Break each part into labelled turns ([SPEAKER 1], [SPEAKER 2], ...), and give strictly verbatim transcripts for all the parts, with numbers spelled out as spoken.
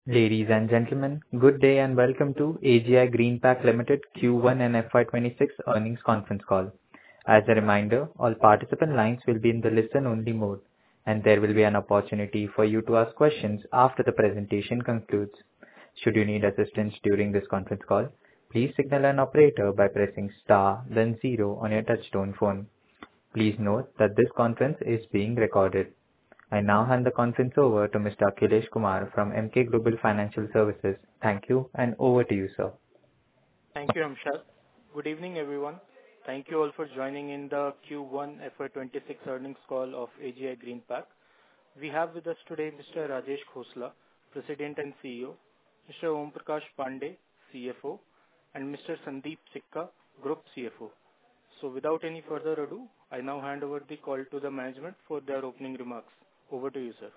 [SPEAKER 1] Ladies and gentlemen, good day and welcome to A G I Greenpack Limited Q one and F Y twenty-six earnings conference call. As a reminder, all participant lines will be in the listen-only mode, and there will be an opportunity for you to ask questions after the presentation concludes. Should you need assistance during this conference call, please signal an operator by pressing star then zero on your touchtone phone. Please note that this conference is being recorded. I now hand the conference over to Mister Akhilesh Kumar from Emkay Global Financial Services. Thank you, and over to you, sir.
[SPEAKER 2] Thank you, Amshad. Good evening, everyone. Thank you all for joining in the Q one F Y twenty-six earnings call of A G I Greenpack. We have with us today Mister Rajesh Khosla, President and C E O, Mister Om Prakash Pandey, C F O, and Mister Sandeep Sikka, Group C F O. So without any further ado, I now hand over the call to the management for their opening remarks. Over to you, sir.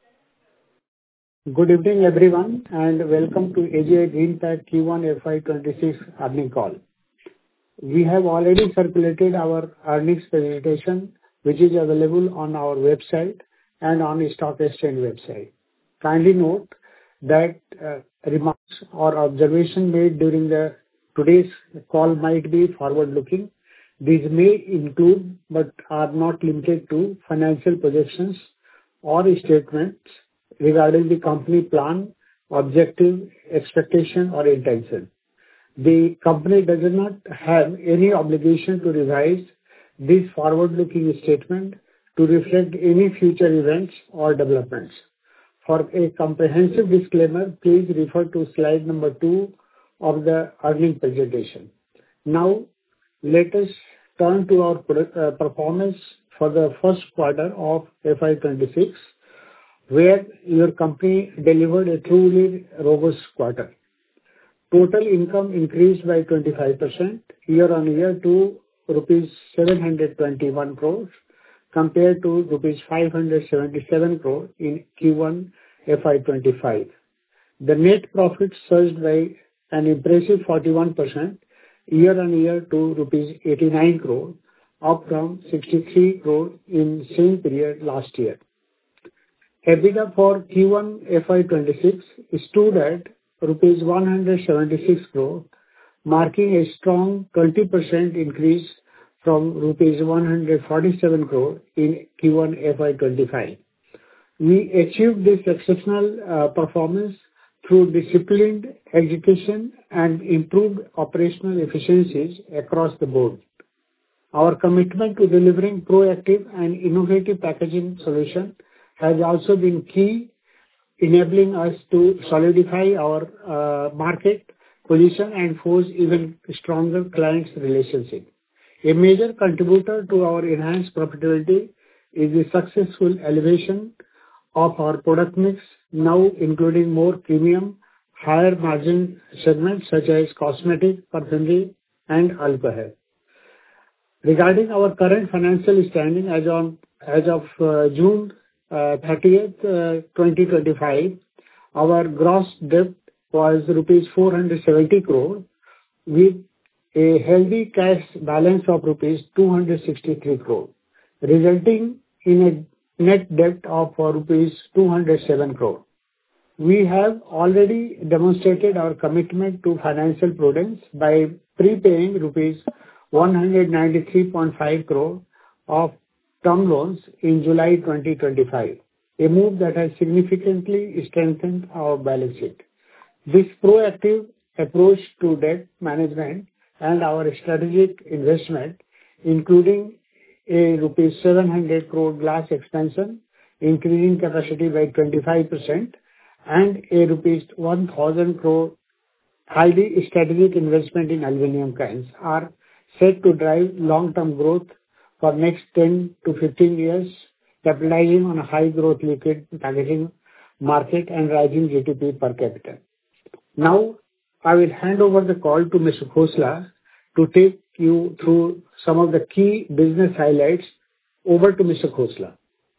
[SPEAKER 3] Good evening, everyone, and welcome to A G I Greenpack Q one F Y twenty-six earnings call. We have already circulated our earnings presentation, which is available on our website and on the stock exchange website. Kindly note that uh, remarks or observation made during the today's call might be forward-looking. These may include, but are not limited to, financial projections or statements regarding the company plan, objective, expectation, or intention. The company does not have any obligation to revise this forward-looking statement to reflect any future events or developments. For a comprehensive disclaimer, please refer to slide number two of the earnings presentation. Now, let us turn to our uh, performance for the first quarter of F Y twenty-six, where your company delivered a truly robust quarter. Total income increased by twenty-five percent year-on-year to rupees seven hundred twenty-one crores compared to rupees five hundred seventy-seven crores in Q one F Y twenty-five. The net profit surged by an impressive forty-one percent year-on-year to rupees eighty-nine crore, up from sixty-three crore in same period last year. EBITDA for Q one F Y twenty-six stood at rupees one hundred seventy-six crore, marking a strong twenty percent increase from rupees one hundred forty-seven crore in Q one F Y twenty-five. We achieved this exceptional uh, performance through disciplined execution and improved operational efficiencies across the board. Our commitment to delivering proactive and innovative packaging solution has also been key, enabling us to solidify our uh, market position and forge even stronger clients' relationship. A major contributor to our enhanced profitability is the successful elevation of our product mix, now including more premium, higher margin segments such as cosmetic, perfumery, and alcohol. Regarding our current financial standing as on as of uh, June uh, thirtieth, uh, twenty twenty-five, our gross debt was rupees four hundred seventy crore with a healthy cash balance of rupees two hundred sixty-three crore, resulting in a net debt of uh, rupees two hundred seven crore. We have already demonstrated our commitment to financial prudence by prepaying rupees one hundred ninety-three point five crore of term loans in July twenty twenty-five, a move that has significantly strengthened our balance sheet. This proactive approach to debt management and our strategic investment, including a rupees seven hundred crore glass expansion, increasing capacity by twenty-five percent, and a rupees one thousand crore highly strategic investment in aluminum cans, are set to drive long-term growth for next ten to fifteen years, capitalizing on a high growth liquid packaging market and rising G D P per capita. Now, I will hand over the call to Mister Khosla to take you through some of the key business highlights. Over to Mister Khosla.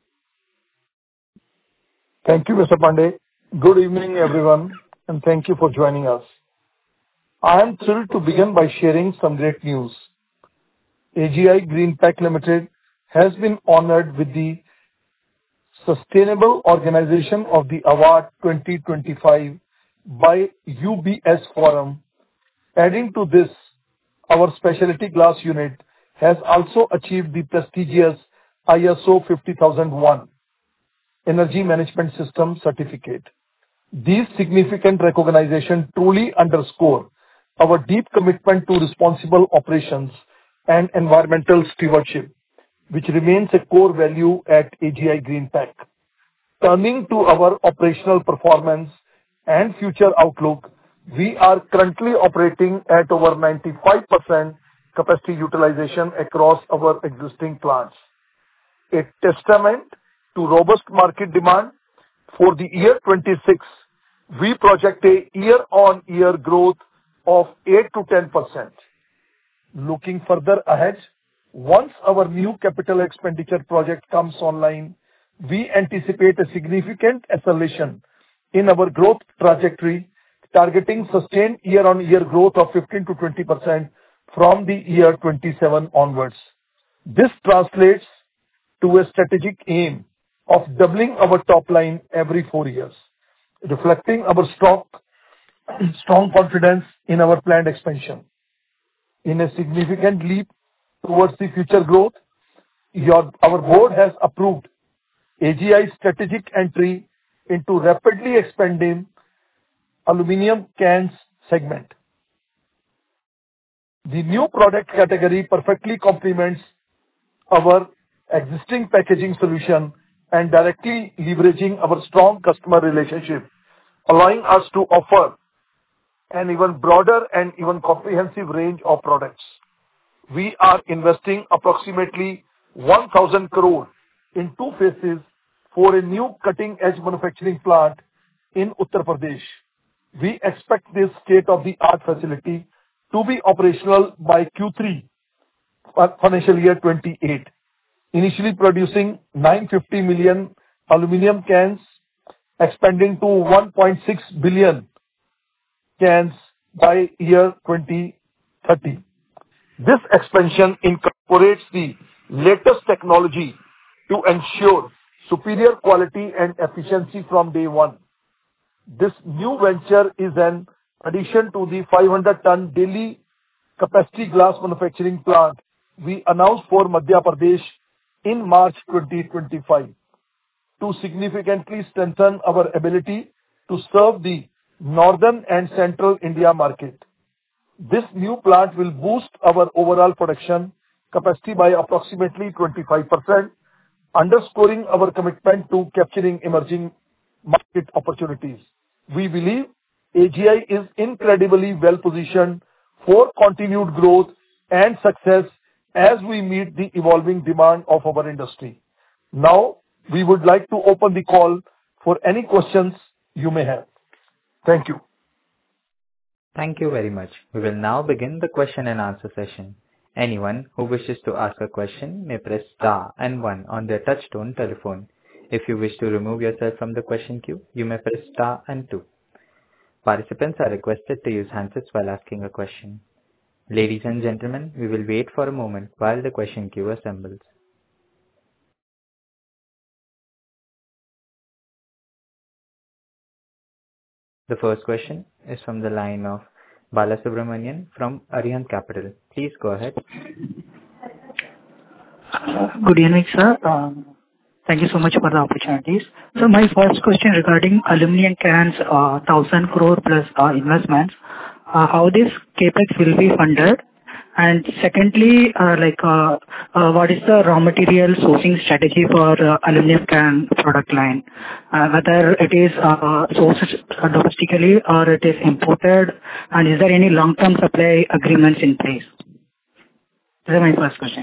[SPEAKER 4] Thank you, Mister Pandey. Good evening, everyone, and thank you for joining us. I am thrilled to begin by sharing some great news. A G I Greenpack Limited has been honored with the Sustainable Organization of the Award twenty twenty-five by U B S Forum. Adding to this, our specialty glass unit has also achieved the prestigious I S O fifty thousand one Energy Management System certificate. These significant recognitions truly underscore our deep commitment to responsible operations and environmental stewardship, which remains a core value at A G I Greenpack. Turning to our operational performance and future outlook, we are currently operating at over ninety-five percent capacity utilization across our existing plants. A testament to robust market demand for the year twenty-six, we project a year-on-year growth of eight to ten percent. Looking further ahead, once our new capital expenditure project comes online, we anticipate a significant acceleration in our growth trajectory, targeting sustained year-on-year growth of fifteen to twenty percent from the year twenty-seven onwards. This translates to a strategic aim of doubling our top line every four years, reflecting our strong, strong confidence in our planned expansion. In a significant leap towards the future growth, your, our board has approved A G I's strategic entry into rapidly expanding aluminum cans segment. The new product category perfectly complements our existing packaging solution and directly leveraging our strong customer relationship, allowing us to offer an even broader and even comprehensive range of products. We are investing approximately one thousand crore in two phases for a new cutting-edge manufacturing plant in Uttar Pradesh. We expect this state-of-the-art facility to be operational by Q three financial year twenty-eight, initially producing nine hundred fifty million aluminum cans, expanding to one point six billion cans by year twenty thirty. This expansion incorporates the latest technology to ensure superior quality and efficiency from day one. This new venture is an addition to the five hundred ton daily capacity glass manufacturing plant we announced for Madhya Pradesh in March twenty twenty-five to significantly strengthen our ability to serve the northern and central India market. This new plant will boost our overall production capacity by approximately twenty-five percent, underscoring our commitment to capturing emerging market opportunities. We believe A G I is incredibly well positioned for continued growth and success as we meet the evolving demand of our industry. Now, we would like to open the call for any questions you may have. Thank you.
[SPEAKER 1] Thank you very much. We will now begin the question and answer session. Anyone who wishes to ask a question may press star and one on their touchtone telephone. If you wish to remove yourself from the question queue, you may press star and two. Participants are requested to use handsets while asking a question. Ladies and gentlemen, we will wait for a moment while the question queue assembles. The first question is from the line of Balasubramanian from Arihant Capital. Please go ahead.
[SPEAKER 5] Good evening, sir. Um, thank you so much for the opportunities. So my first question regarding aluminum cans, uh, one thousand crore plus uh, investments, uh, how this capex will be funded? And secondly, uh, like, uh, uh, what is the raw material sourcing strategy for uh, aluminum can product line? Uh, whether it is uh, sourced domestically or it is imported, and is there any long-term supply agreements in place? This is my first question.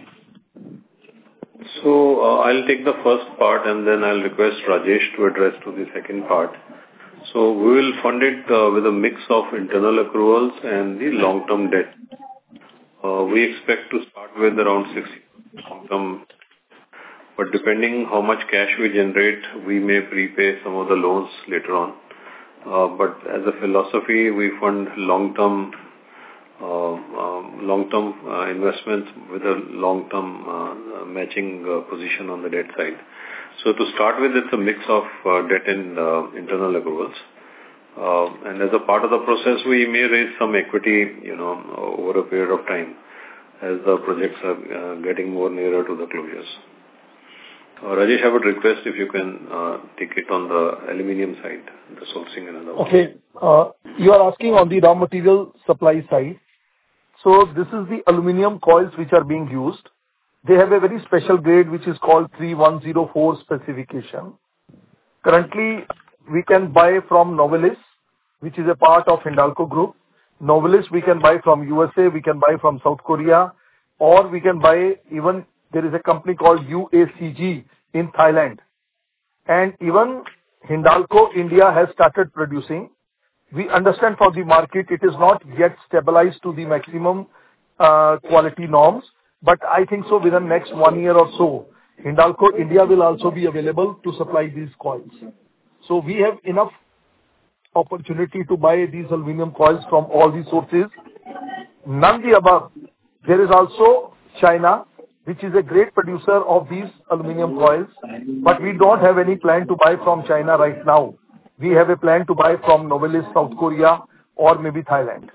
[SPEAKER 6] So uh, I'll take the first part and then I'll request Rajesh to address to the second part. So we will fund it uh, with a mix of internal accruals and the long-term debt. Uh, we expect to start with around sixty long-term, but depending how much cash we generate, we may prepay some of the loans later on. Uh, but as a philosophy, we fund long-term uh, um, long-term uh, investments with a long-term uh, matching uh, position on the debt side. So to start with, it's a mix of uh, debt and uh, internal accruals. Uh, and as a part of the process, we may raise some equity, you know, over a period of time as the projects are uh, getting more nearer to the closures. Uh, Rajesh, I would request if you can uh, take it on the aluminum side, the sourcing and other.
[SPEAKER 4] Okay. Uh, you are asking on the raw material supply side. So this is the aluminum coils which are being used. They have a very special grade which is called three one zero four specification. Currently, we can buy from Novelis, which is a part of Hindalco Group. Novelis we can buy from U S A, we can buy from South Korea, or we can buy even, there is a company called U A C G in Thailand. And even Hindalco India has started producing. We understand for the market it is not yet stabilized to the maximum uh, quality norms, but I think so within next one year or so, Hindalco India will also be available to supply these coils. So we have enough opportunity to buy these aluminum coils from all these sources. None the above. There is also China, which is a great producer of these aluminum coils, but we don't have any plan to buy from China right now. We have a plan to buy from Novelis, South Korea, or maybe Thailand.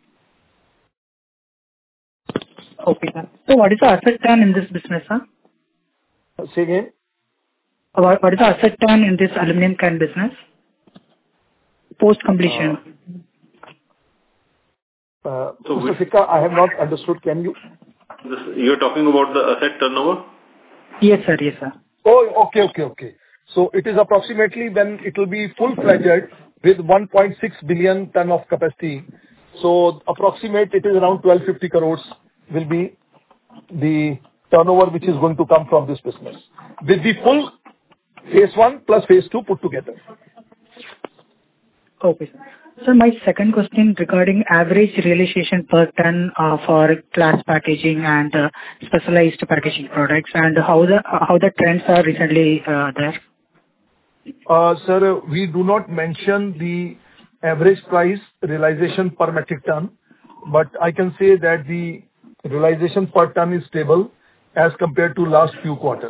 [SPEAKER 5] Okay, sir. So what is the asset turn in this business, sir?
[SPEAKER 4] Say again?
[SPEAKER 5] What, what is the asset turn in this aluminum can business? Post completion.
[SPEAKER 4] Uh, uh, so Mister Sikka, I have not understood. Can you?
[SPEAKER 6] This, you're talking about the asset turnover?
[SPEAKER 5] Yes, sir. Yes, sir.
[SPEAKER 4] Oh, okay, okay, okay. So it is approximately when it will be full-fledged with one point six billion ton of capacity. So approximate it is around twelve fifty crores will be the turnover which is going to come from this business with the full phase one plus phase two put together.
[SPEAKER 5] Okay, sir. So my second question regarding average realization per ton uh, for glass packaging and uh, specialized packaging products, and how the how the trends are recently uh, there.
[SPEAKER 4] Uh, sir, we do not mention the average price realization per metric ton, but I can say that the realization per ton is stable as compared to last few quarters.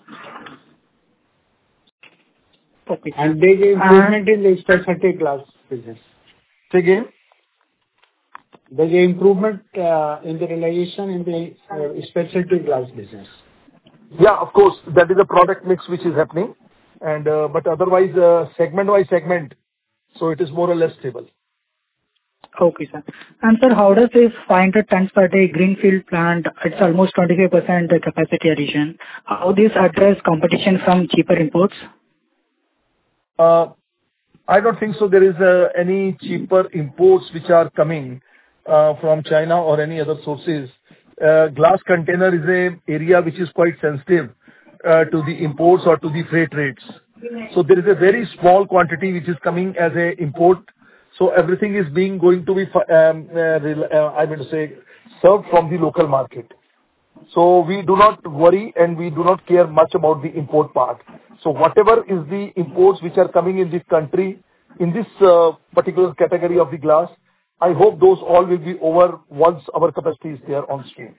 [SPEAKER 5] Okay.
[SPEAKER 3] And there is improvement in the specialty glass business.
[SPEAKER 4] Say again?
[SPEAKER 3] There is improvement uh, in the realization in the uh, specialty glass business.
[SPEAKER 4] Yeah, of course, that is a product mix which is happening, and uh, but otherwise uh, segment by segment, so it is more or less stable.
[SPEAKER 5] Okay, sir. And sir, how does this five hundred tons per day greenfield plant, it's almost twenty-five percent capacity addition, how this address competition from cheaper imports?
[SPEAKER 4] Uh, I don't think so. There is uh, any cheaper imports which are coming uh, from China or any other sources. Uh, glass container is a area which is quite sensitive uh, to the imports or to the freight rates. So there is a very small quantity which is coming as a import. So everything is being going to be, um, uh, uh, I mean to say, served from the local market. So we do not worry and we do not care much about the import part. So whatever is the imports which are coming in this country, in this uh, particular category of the glass, I hope those all will be over once our capacity is there on stream.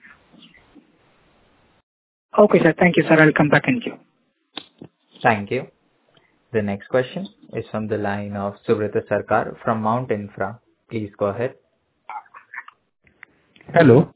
[SPEAKER 5] Okay, sir. Thank you, sir. I'll come back in queue.
[SPEAKER 1] Thank you. The next question is from the line of Subrata Sarkar from Mount Infra. Please go ahead.
[SPEAKER 7] Hello.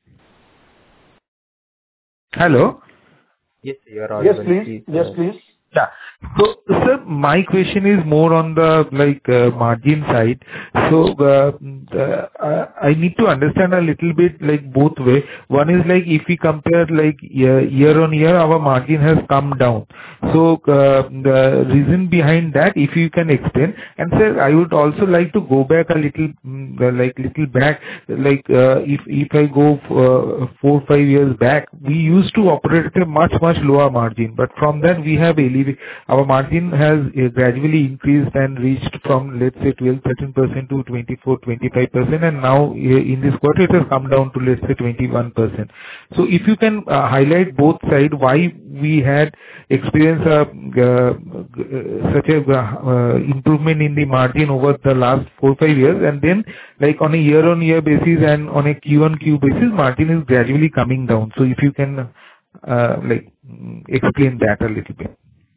[SPEAKER 7] Hello.
[SPEAKER 1] Yes, you are audible.
[SPEAKER 4] Yes, please. please yes, uh, please.
[SPEAKER 7] Yeah. So, sir, my question is more on the, like, uh, margin side. So, uh, uh, I need to understand a little bit, like, both way. One is, like, if we compare, like, year, year on year, our margin has come down. So, uh, the reason behind that, if you can explain. And, sir, I would also like to go back a little, like, little back. Like, uh, if, if I go uh, four, five years back, we used to operate at a much, much lower margin. But from that, we have a our margin has uh, gradually increased and reached from, let's say, twelve, thirteen percent to twenty-four, twenty-five percent, and now uh, in this quarter it has come down to, let's say, twenty-one percent. So if you can uh, highlight both sides, why we had experienced a, uh, uh, such a uh, improvement in the margin over the last four, five years, and then like on a year-on-year basis and on a Q-on-Q basis, margin is gradually coming down. So if you can uh, like explain that a little bit.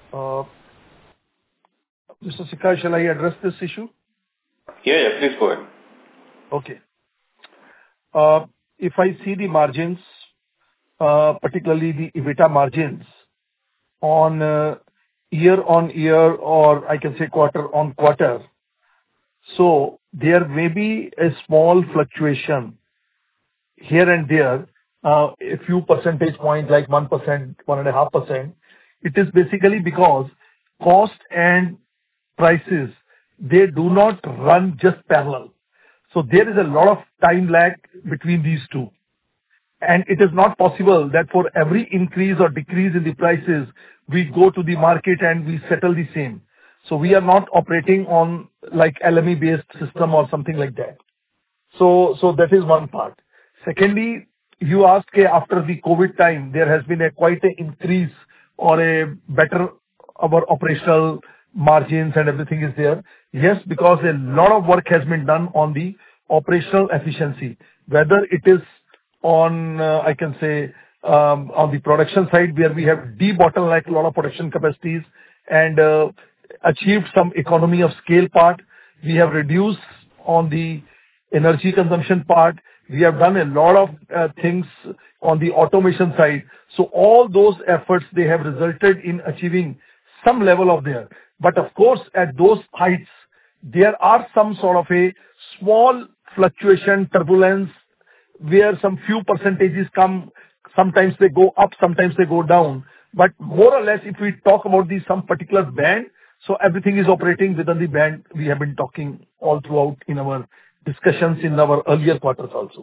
[SPEAKER 4] Uh, Mister Sikka, shall I address this issue?
[SPEAKER 6] Yeah, yeah, please go ahead.
[SPEAKER 4] Okay. Uh, If I see the margins, uh, particularly the EBITDA margins on uh, year-on-year, or I can say quarter-on-quarter, so there may be a small fluctuation here and there, uh, a few percentage points, like one percent, one point five percent. It is basically because cost and prices, they do not run just parallel. So there is a lot of time lag between these two. And it is not possible that for every increase or decrease in the prices, we go to the market and we settle the same. So we are not operating on like L M E-based system or something like that. So so that is one part. Secondly, you asked, eh, after the COVID time, there has been a quite an increase or a better our operational margins and everything is there. Yes, because a lot of work has been done on the operational efficiency, whether it is on, uh, I can say, um, on the production side, where we have debottlenecked a lot of production capacities and uh, achieved some economy of scale part. We have reduced on the energy consumption part. We have done a lot of uh, things on the automation side. So all those efforts, they have resulted in achieving some level of there. But of course, at those heights, there are some sort of a small fluctuation, turbulence, where some few percentages come, sometimes they go up, sometimes they go down. But more or less, if we talk about the some particular band, so everything is operating within the band we have been talking all throughout in our discussions in our earlier quarters also.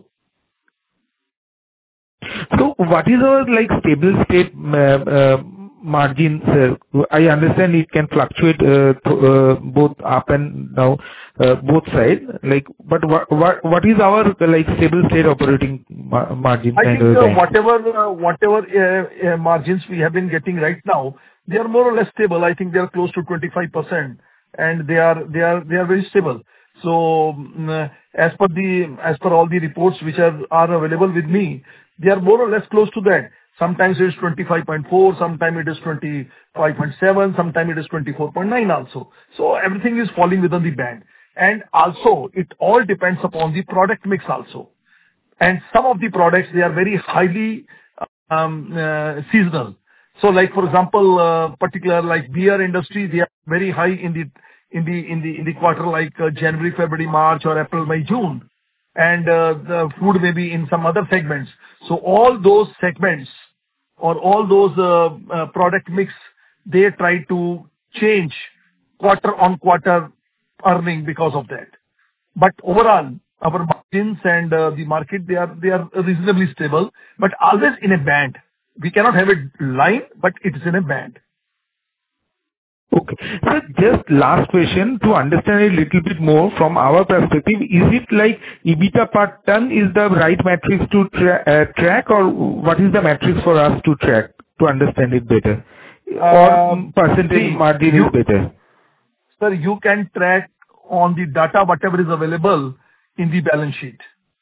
[SPEAKER 7] So what is our, like, stable state uh, uh, margin, sir? I understand it can fluctuate uh, th- uh, both up and down, uh, both sides. Like, but what what what is our, uh, like, stable state operating ma- margin
[SPEAKER 4] I
[SPEAKER 7] kind
[SPEAKER 4] think
[SPEAKER 7] of
[SPEAKER 4] uh,
[SPEAKER 7] thing?
[SPEAKER 4] whatever uh, whatever uh, uh, margins we have been getting right now, they are more or less stable. I think they are close to twenty-five percent, and they are they are they are very stable. So mm, uh, as per the as per all the reports which are are available with me, they are more or less close to that. Sometimes it is twenty-five point four, sometimes it is twenty-five point seven, sometimes it is twenty-four point nine also. So everything is falling within the band. And also, it all depends upon the product mix also. And some of the products, they are very highly um, uh, seasonal. So like, for example, uh, particular like beer industry, they are very high in the in the in the in the quarter like uh, January, February, March, or April, May, June, and uh, the food may be in some other segments. So all those segments or all those uh, uh, product mix, they try to change quarter on quarter earning because of that. But overall, our margins and uh, the market, they are they are reasonably stable, but always in a band. We cannot have a line, but it is in a band.
[SPEAKER 7] Okay. So just last question, to understand a little bit more from our perspective, is it like EBITDA per ton is the right metrics to tra- uh, track, or what is the metrics for us to track to understand it better? Or
[SPEAKER 4] Um,
[SPEAKER 7] mm, percentage
[SPEAKER 4] see,
[SPEAKER 7] margin
[SPEAKER 4] you,
[SPEAKER 7] is better?
[SPEAKER 4] sir, you can track on the data whatever is available in the balance sheet.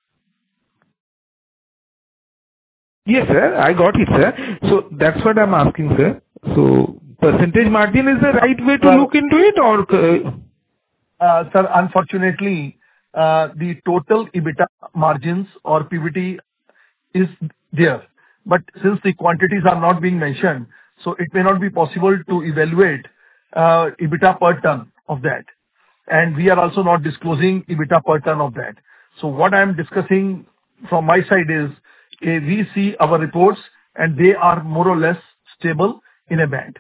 [SPEAKER 7] Yes, sir. I got it, sir. So that's what I'm asking, sir. So percentage margin is the right way to
[SPEAKER 4] Well,
[SPEAKER 7] look into it, or? uh,
[SPEAKER 4] uh, sir, unfortunately, uh, the total EBITDA margins or P B T is there. But since the quantities are not being mentioned, so it may not be possible to evaluate uh, EBITDA per ton of that. And we are also not disclosing EBITDA per ton of that. So what I am discussing from my side is, eh, we see our reports, and they are more or less stable in a band.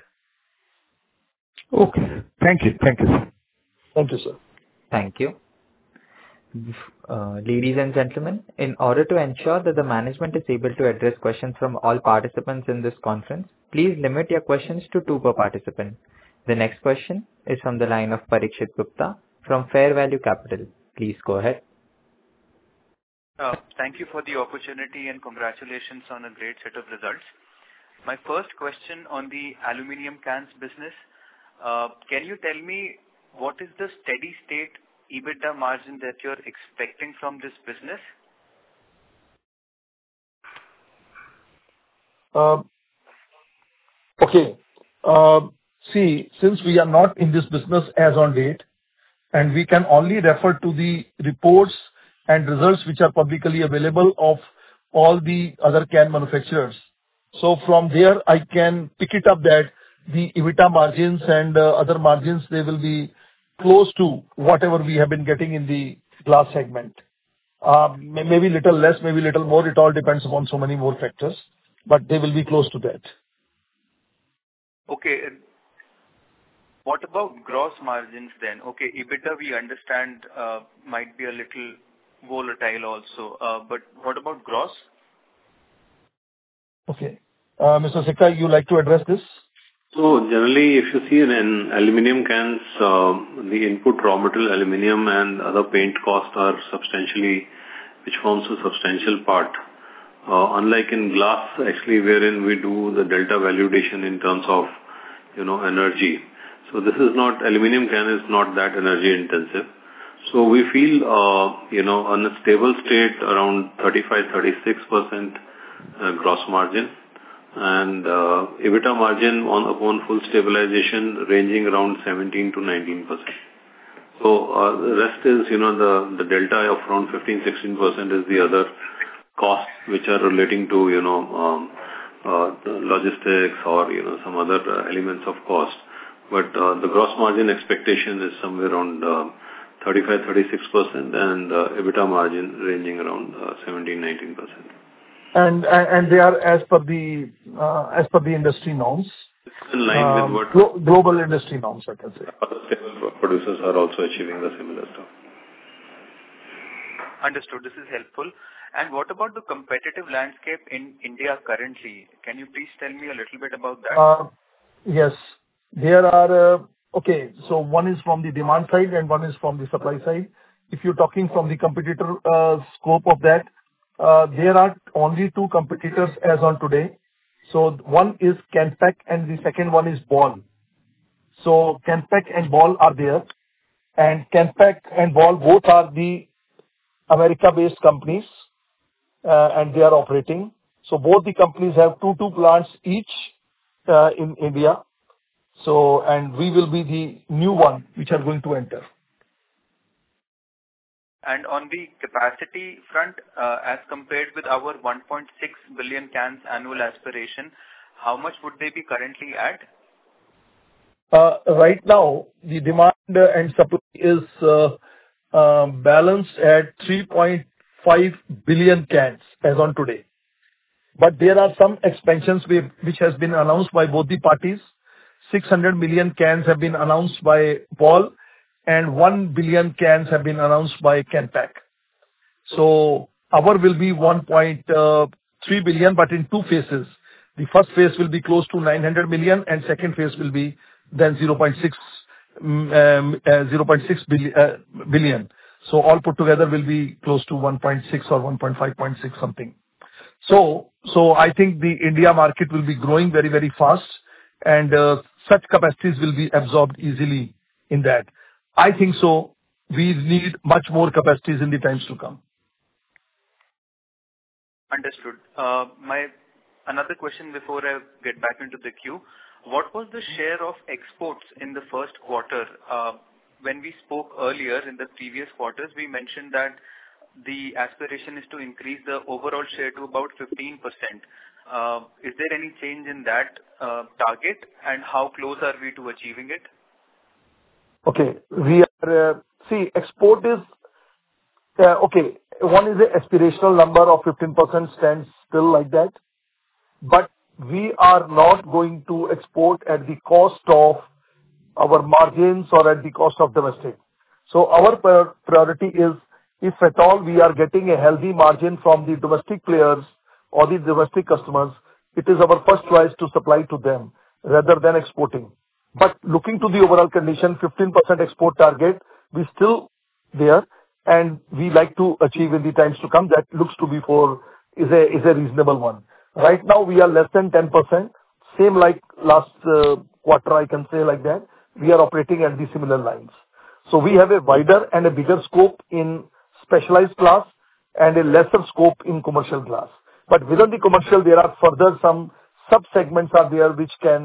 [SPEAKER 7] Okay. Thank you. Thank you, sir.
[SPEAKER 4] Thank you, sir.
[SPEAKER 1] Thank you. Uh, Ladies and gentlemen, in order to ensure that the management is able to address questions from all participants in this conference, please limit your questions to two per participant. The next question is from the line of Parikshit Gupta from Fair Value Capital. Please go ahead.
[SPEAKER 8] Uh, Thank you for the opportunity and congratulations on a great set of results. My first question on the aluminum cans business, uh, can you tell me what is the steady state EBITDA margin that you're expecting from this business?
[SPEAKER 4] Uh, Okay. Uh, see, since we are not in this business as on date, and we can only refer to the reports and results which are publicly available of all the other can manufacturers. So from there, I can pick it up that the EBITDA margins and uh, other margins, they will be close to whatever we have been getting in the glass segment. Uh, may- Maybe little less, maybe little more. It all depends upon so many more factors, but they will be close to that.
[SPEAKER 8] Okay. and What about gross margins then? Okay, EBITDA, we understand, uh, might be a little volatile also, uh, but what about gross?
[SPEAKER 4] Okay. Uh, Mister Sikka, you like to address this?
[SPEAKER 6] So generally, if you see in, in aluminum cans, uh, the input raw material, aluminum and other paint costs are substantially, which forms a substantial part. Uh, unlike in glass, actually, wherein we do the delta valuation in terms of, you know, energy. So this is not, aluminum can is not that energy intensive. So we feel, uh, you know, on a stable state around thirty-five, thirty-six percent uh, gross margin. And uh, EBITDA margin on upon full stabilization ranging around seventeen to nineteen percent. So uh, the rest is, you know, the, the delta of around fifteen, sixteen percent is the other costs which are relating to, you know, um, uh, the logistics or, you know, some other uh, elements of cost. But uh, the gross margin expectation is somewhere around uh, thirty-five, thirty-six percent and uh, EBITDA margin ranging around uh, seventeen, nineteen percent.
[SPEAKER 4] And and they are as per the uh, as per the industry norms.
[SPEAKER 6] In line
[SPEAKER 4] Um,
[SPEAKER 6] with what
[SPEAKER 4] glo- global industry norms, I can say.
[SPEAKER 6] other stable producers are also achieving the similar stuff.
[SPEAKER 8] Understood. This is helpful. And what about the competitive landscape in India currently? Can you please tell me a little bit about that?
[SPEAKER 4] Uh, Yes. There are, uh, okay, so one is from the demand side and one is from the supply side. If you're talking from the competitor uh, scope of that, uh, there are only two competitors as on today. So one is Canpack and the second one is Ball. So Canpack and Ball are there, and Canpack and Ball both are the America-based companies, uh, and they are operating. So both the companies have two two plants each uh, in India. So, and we will be the new one which are going to enter.
[SPEAKER 8] And on the capacity front, uh, as compared with our one point six billion cans annual aspiration, how much would they be currently at?
[SPEAKER 4] Uh, Right now, the demand uh, and supply is uh, uh, balanced at three point five billion cans as on today. But there are some expansions we- which has been announced by both the parties. six hundred million cans have been announced by Ball, and one billion cans have been announced by Canpack. So our will be one point three billion, but in two phases. The first phase will be close to nine hundred million, and second phase will be then zero point six mm, um, uh, zero point six billi- uh, billion. So all put together will be close to one point six or one point five point six something. So so I think the India market will be growing very, very fast, and uh, such capacities will be absorbed easily in that. I think so. We need much more capacities in the times to come.
[SPEAKER 8] Understood. Uh, My another question before I get back into the queue. What was the share of exports in the first quarter? Uh, When we spoke earlier in the previous quarters, we mentioned that the aspiration is to increase the overall share to about fifteen percent. Uh, Is there any change in that uh, target, and how close are we to achieving it?
[SPEAKER 4] Okay. We are, uh, see, export is, uh, okay, one is a aspirational number of fifteen percent stands still like that, but we are not going to export at the cost of our margins or at the cost of domestic. So our prior- priority is, if at all we are getting a healthy margin from the domestic players or the domestic customers, it is our first choice to supply to them rather than exporting. But looking to the overall condition, fifteen percent export target, we still there, and we like to achieve in the times to come. That looks to be for is a is a reasonable one. Right now, we are less than ten percent. Same like last uh, quarter, I can say like that. We are operating at the similar lines. So we have a wider and a bigger scope in specialized glass and a lesser scope in commercial glass. But within the commercial, there are further some sub-segments are there which can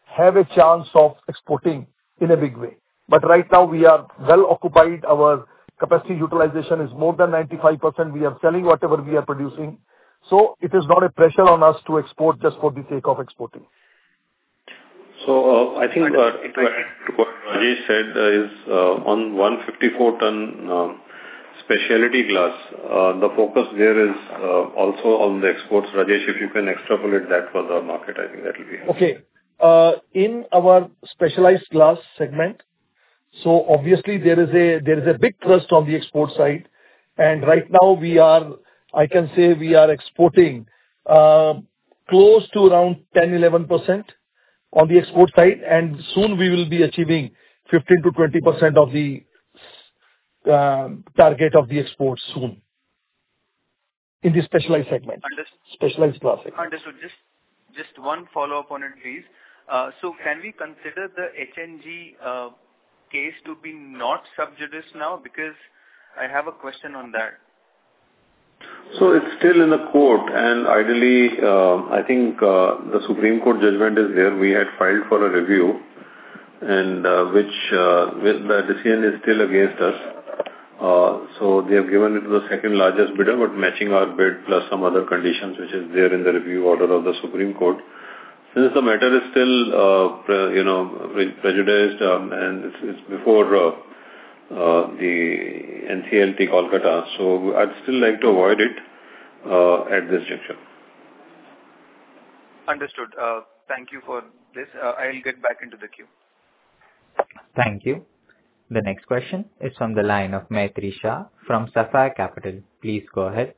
[SPEAKER 4] have a chance of exporting in a big way. But right now, we are well occupied. Our capacity utilization is more than ninety-five percent. We are selling whatever we are producing. So it is not a pressure on us to export just for the sake of exporting.
[SPEAKER 6] So uh, I think uh, to add to what Rajesh said uh, is uh, on one hundred fifty-four ton uh, specialty glass, uh, the focus there is uh, also on the exports. Rajesh, if you can extrapolate that for the market, I think that will be.
[SPEAKER 4] Okay. Uh, in our specialized glass segment, so obviously there is a there is a big thrust on the export side, and right now we are, I can say we are exporting uh, close to around ten to eleven percent on the export side, and soon we will be achieving fifteen to twenty percent of the uh, target of the exports soon in the specialized segment.
[SPEAKER 8] Understood.
[SPEAKER 4] Specialized glass segment.
[SPEAKER 8] Understood. Just just one follow-up on it, please. Uh, So can we consider the H N G uh, case to be not sub judice now? Because I have a question on that.
[SPEAKER 6] So it's still in the court, and ideally, uh, I think uh, the Supreme Court judgment is there. We had filed for a review, and uh, which uh, with the decision is still against us. Uh, so they have given it to the second largest bidder, but matching our bid plus some other conditions which is there in the review order of the Supreme Court. Since the matter is still, uh, pre, you know, pre- prejudiced um, and it's, it's before uh, uh, the N C L T Kolkata, so I'd still like to avoid it uh, at this juncture.
[SPEAKER 8] Understood. Uh, Thank you for this. Uh, I'll get back into the queue.
[SPEAKER 1] Thank you. The next question is from the line of Maitri Shah from Sapphire Capital. Please go ahead.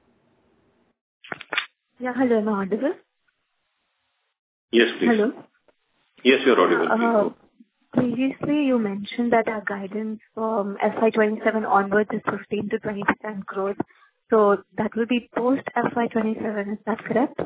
[SPEAKER 9] Yeah, hello, am I audible?
[SPEAKER 6] Yes, please.
[SPEAKER 9] Hello.
[SPEAKER 6] Yes, you're audible.
[SPEAKER 9] Uh, previously, you mentioned that our guidance from F Y twenty-seven onwards is fifteen to twenty percent growth. So that will be post F Y twenty-seven, is that correct?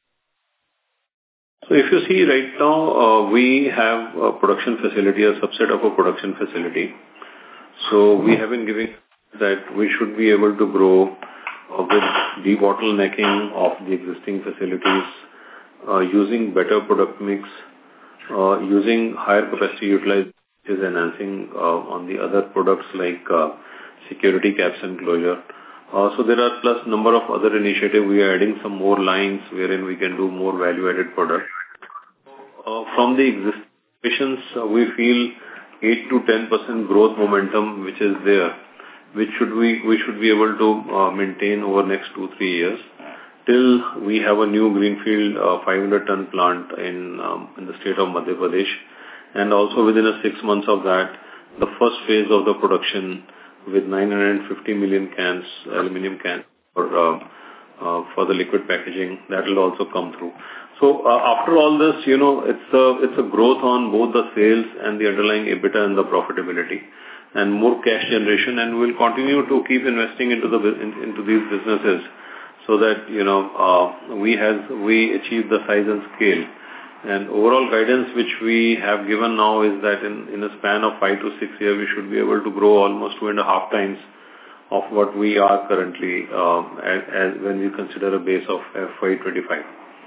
[SPEAKER 6] So if you see right now, uh, we have a production facility, a subset of a production facility. So we have been giving that we should be able to grow uh, with debottlenecking of the existing facilities, uh, using better product mix, uh, using higher capacity utilization, enhancing uh, on the other products like uh, security caps and closure. Uh, so there are plus number of other initiatives. We are adding some more lines wherein we can do more value-added products. Uh, from the existing operations, uh, we feel eight to ten percent growth momentum which is there, which should we we should be able to uh, maintain over next two three years till we have a new greenfield uh, five hundred ton plant in um, in the state of Madhya Pradesh, and also within a six months of that, the first phase of the production with nine hundred fifty million cans, aluminum cans for uh, uh, for the liquid packaging, that will also come through. So uh, after all this, you know, it's a it's a growth on both the sales and the underlying EBITDA and the profitability, and more cash generation, and we'll continue to keep investing into the in, into these businesses, so that you know uh, we has we achieve the size and scale. And overall guidance which we have given now is that in, in a span of five to six years, we should be able to grow almost two and a half times of what we are currently um, as, as when we consider a base of F Y twenty-five.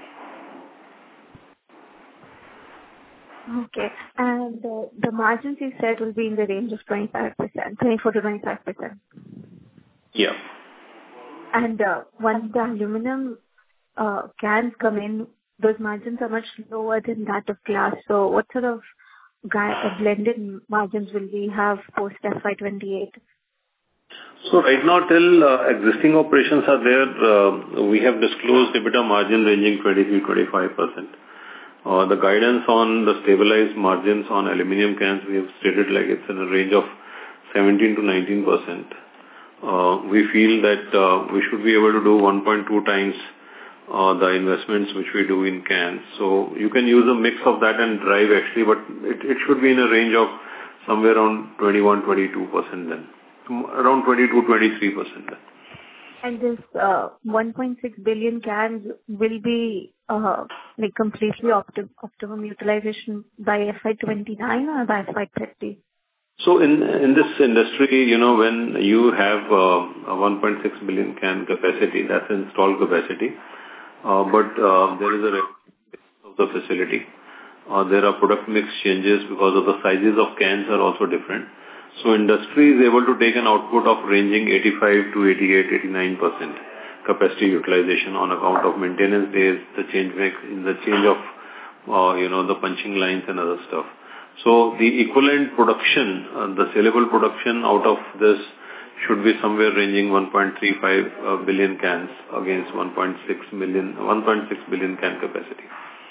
[SPEAKER 9] Okay. And uh, the margins you said will be in the range of twenty-five percent, twenty-four to twenty-five percent.
[SPEAKER 6] Yeah.
[SPEAKER 9] And uh, once the aluminum uh, cans come in, those margins are much lower than that of glass. So what sort of uh, blended margins will we have post F Y twenty-eight?
[SPEAKER 6] So right now, till uh, existing operations are there, uh, we have disclosed EBITDA margin ranging twenty-three to twenty-five percent. Uh, the guidance on the stabilized margins on aluminum cans, we have stated like it's in a range of seventeen to nineteen percent. Uh, we feel that uh, we should be able to do one point two times uh, the investments which we do in cans. So you can use a mix of that and drive actually, but it, it should be in a range of somewhere around twenty-one to twenty-two percent then. Around twenty-two to twenty-three percent then.
[SPEAKER 9] And this uh, one point six billion cans will be uh, like completely optim- optimum utilization by F Y twenty-nine or by F Y thirty?
[SPEAKER 6] So in in this industry, you know, when you have uh, a one point six billion can capacity, that's installed capacity, uh, but uh, there is a of the facility. Uh, there are product mix changes because of the sizes of cans are also different. So industry is able to take an output of ranging eighty-five to eighty-eight, eighty-nine percent capacity utilization on account of maintenance days, the change mix, in the change of, uh, you know, the punching lines and other stuff. So the equivalent production, uh, the saleable production out of this should be somewhere ranging one point three five uh, billion cans against one point six million, one point six billion can capacity.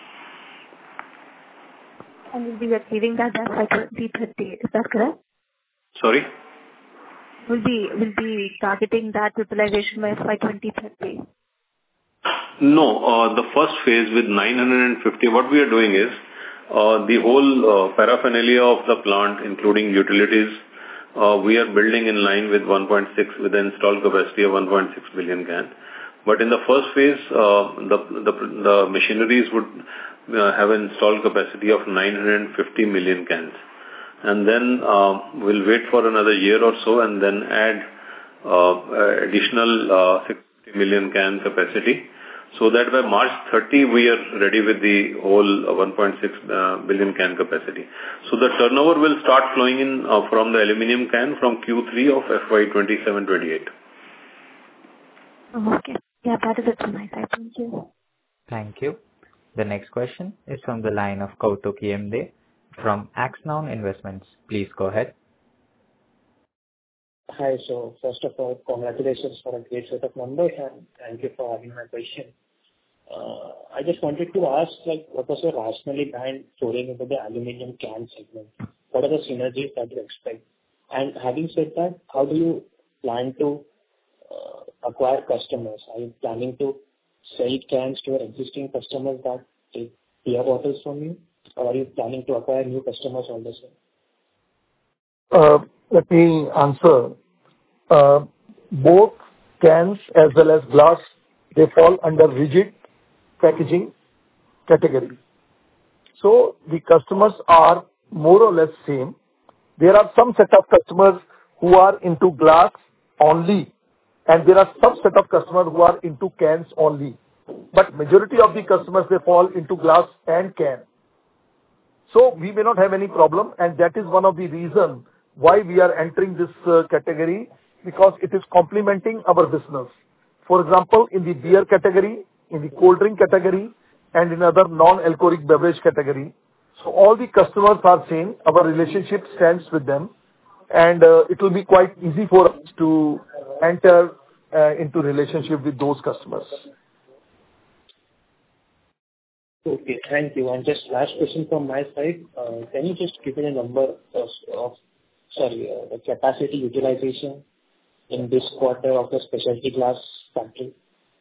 [SPEAKER 9] And we'll be achieving that by twenty thirty. Is that correct?
[SPEAKER 6] Sorry?
[SPEAKER 9] We'll be we'll be targeting that utilization by twenty thirty.
[SPEAKER 6] No, uh, the first phase with nine hundred fifty, what we are doing is, uh, the whole uh, paraphernalia of the plant, including utilities, uh, we are building in line with one point six, with the installed capacity of one point six billion can. But in the first phase, uh, the, the, the machineries would uh, have an installed capacity of nine hundred fifty million cans. And then uh, we'll wait for another year or so and then add uh, additional uh, sixty million can capacity, so that by March thirtieth we are ready with the whole uh, one point six uh, billion can capacity. So the turnover will start flowing in uh, from the aluminium can from Q three of F Y twenty-seven twenty-eight.
[SPEAKER 9] Oh, okay. Yeah, that is it from my side. Thank you.
[SPEAKER 1] Thank you. The next question is from the line of Kautuk Yemde from Axnoun Investments. Please go ahead.
[SPEAKER 10] Hi. So first of all, congratulations for a great set of numbers, and thank you for having my question. Uh, I just wanted to ask, like, what was your rationale behind foraying into the aluminum can segment? What are the synergies that you expect? And having said that, how do you plan to uh, acquire customers? Are you planning to sell cans to your existing customers that take beer bottles from you? Or are you planning to acquire new customers all the same?
[SPEAKER 4] Uh, let me answer. Uh, both cans as well as glass, they fall under rigid packaging category. So the customers are more or less same. There are some set of customers who are into glass only, and there are some set of customers who are into cans only. But majority of the customers, they fall into glass and can. So we may not have any problem, and that is one of the reasons why we are entering this uh, category, because it is complementing our business. For example, in the beer category, in the cold drink category, and in other non-alcoholic beverage category. So all the customers are same. Our relationship stands with them, and uh, it will be quite easy for us to enter uh, into relationship with those customers.
[SPEAKER 10] Okay, thank you. And just last question from my side. Uh, can you just give me a number of, of sorry, uh, the capacity utilization in this quarter of the specialty glass factory?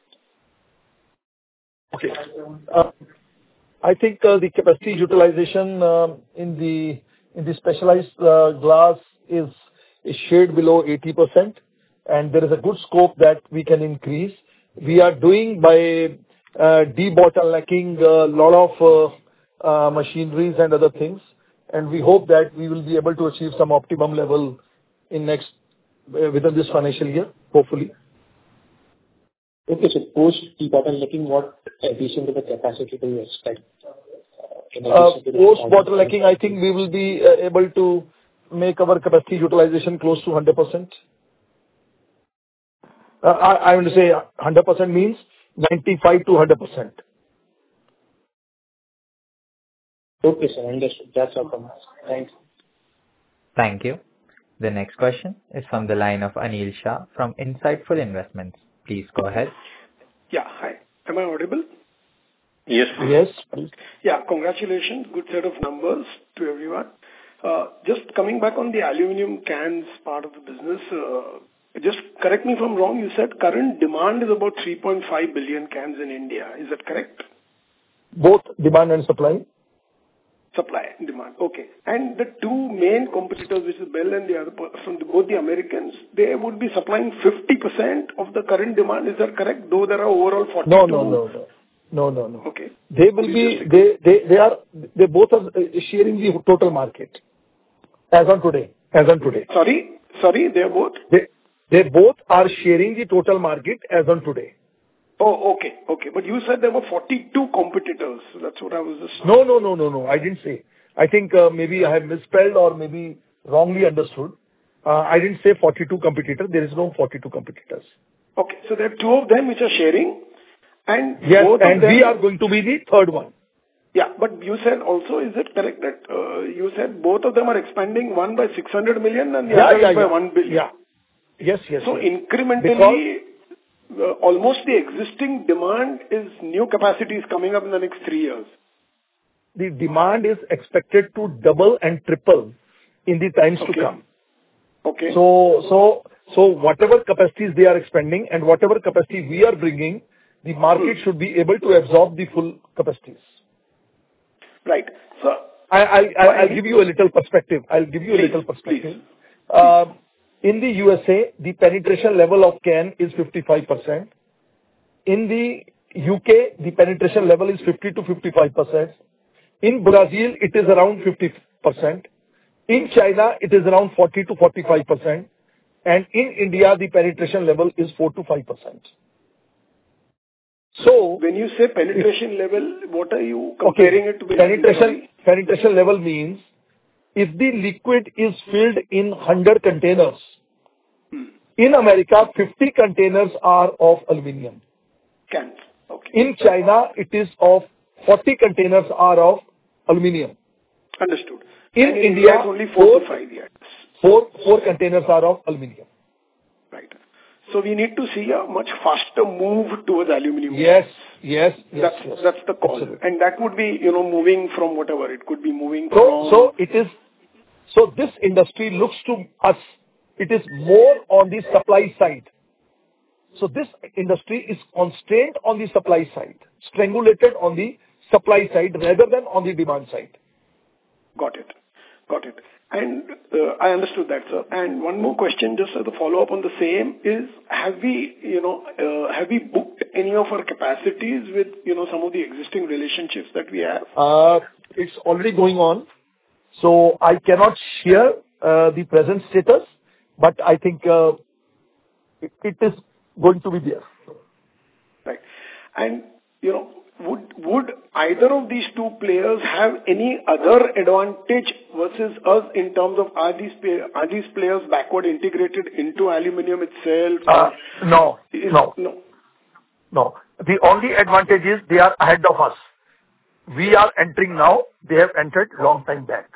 [SPEAKER 4] Okay. Uh, I think uh, the capacity utilization uh, in the in the specialized uh, glass is is shared below eighty percent, and there is a good scope that we can increase. We are doing by uh, debottlenecking a lot of uh, uh, machineries and other things, and we hope that we will be able to achieve some optimum level in next uh, within this financial year, hopefully.
[SPEAKER 10] Okay, so post debottlenecking, what addition to the capacity do you expect? Uh,
[SPEAKER 4] uh, post bottlenecking, I think we will be uh, able to make our capacity utilization close to one hundred percent. Uh, I, I want to say one hundred percent means ninety-five to one hundred percent.
[SPEAKER 10] Okay, sir, understood. That's all from us. Thanks.
[SPEAKER 1] Thank you. The next question is from the line of Anil Shah from Insightful Investments. Please go ahead.
[SPEAKER 11] Yeah, hi. Am I audible?
[SPEAKER 6] Yes.
[SPEAKER 4] Yes.
[SPEAKER 11] Yeah, congratulations. Good set of numbers to everyone. Uh, just coming back on the aluminum cans part of the business, uh, just correct me if I'm wrong, you said current demand is about three point five billion cans in India. Is that correct?
[SPEAKER 4] Both demand and supply.
[SPEAKER 11] Supply and demand. Okay. And the two main competitors, which is Bell and the other, from the, both the Americans, they would be supplying fifty percent of the current demand. Is that correct? Though there are overall forty-two.
[SPEAKER 4] No, no, no, no. No, no, no.
[SPEAKER 11] Okay.
[SPEAKER 4] They will be, they, they, they are, they both are sharing the total market. As on today. As on today.
[SPEAKER 11] Sorry? Sorry, they are both?
[SPEAKER 4] They, they both are sharing the total market as on today.
[SPEAKER 11] Oh, okay. Okay. But you said there were forty-two competitors. So that's what I was just...
[SPEAKER 4] No, no, no, no, no. I didn't say. I think uh, maybe I have misspelled or maybe wrongly understood. Uh, I didn't say forty-two competitors. There is no forty-two competitors.
[SPEAKER 11] Okay. So there are two of them which are sharing. And
[SPEAKER 4] yes,
[SPEAKER 11] both
[SPEAKER 4] and
[SPEAKER 11] of them...
[SPEAKER 4] we are going to be the third one.
[SPEAKER 11] Yeah, but you said also, is it correct that uh, you said both of them are expanding one by six hundred million and the
[SPEAKER 4] yeah,
[SPEAKER 11] other
[SPEAKER 4] yeah,
[SPEAKER 11] by
[SPEAKER 4] yeah.
[SPEAKER 11] one billion?
[SPEAKER 4] Yeah. Yes, yes.
[SPEAKER 11] So
[SPEAKER 4] yes.
[SPEAKER 11] incrementally, uh, almost the existing demand is new capacities coming up in the next three years.
[SPEAKER 4] The demand is expected to double and triple in the times
[SPEAKER 11] okay.
[SPEAKER 4] to come.
[SPEAKER 11] Okay.
[SPEAKER 4] So, so, so whatever capacities they are expanding and whatever capacity we are bringing, the market hmm. should be able to absorb the full capacities.
[SPEAKER 11] Right. So
[SPEAKER 4] I, I, I, I'll give you a little perspective. I'll give you a
[SPEAKER 11] please,
[SPEAKER 4] little perspective.
[SPEAKER 11] Uh,
[SPEAKER 4] in the U S A, the penetration level of can is fifty-five percent. In the U K, the penetration level is fifty to fifty-five percent. In Brazil, it is around fifty percent. In China, it is around forty to forty-five percent. And in India, the penetration level is four to five percent. So
[SPEAKER 11] when you say penetration if, level, what are you comparing
[SPEAKER 4] okay,
[SPEAKER 11] it to?
[SPEAKER 4] Penetration, penetration level means if the liquid is filled in one hundred containers, hmm. in America, fifty containers are of aluminium.
[SPEAKER 11] Cans. Okay.
[SPEAKER 4] In China, it is of forty containers are of aluminium.
[SPEAKER 11] Understood.
[SPEAKER 4] In,
[SPEAKER 11] in
[SPEAKER 4] India,
[SPEAKER 11] India only four, four to five years.
[SPEAKER 4] Four, four containers are of aluminium.
[SPEAKER 11] Right. So we need to see a much faster move towards aluminium.
[SPEAKER 4] Yes, yes, yes.
[SPEAKER 11] That's,
[SPEAKER 4] yes.
[SPEAKER 11] that's the call.
[SPEAKER 4] Absolutely.
[SPEAKER 11] And that would be, you know, moving from whatever. It could be moving
[SPEAKER 4] so,
[SPEAKER 11] from...
[SPEAKER 4] So it is, so this industry looks to us, it is more on the supply side. So this industry is constrained on the supply side, strangulated on the supply side rather than on the demand side.
[SPEAKER 11] Got it. Got it. And uh, I understood that, sir. And one more question, just as a follow-up on the same, is have we, you know, uh, have we booked any of our capacities with, you know, some of the existing relationships that we have?
[SPEAKER 4] Uh, it's already going on. So I cannot share uh, the present status, but I think uh, it, it is going to be there.
[SPEAKER 11] Right. And, you know, Would would either of these two players have any other advantage versus us in terms of are these are these players backward integrated into aluminium itself?
[SPEAKER 4] Uh, no,
[SPEAKER 11] is,
[SPEAKER 4] no,
[SPEAKER 11] no,
[SPEAKER 4] no. The only advantage is they are ahead of us. We are entering now. They have entered long time back.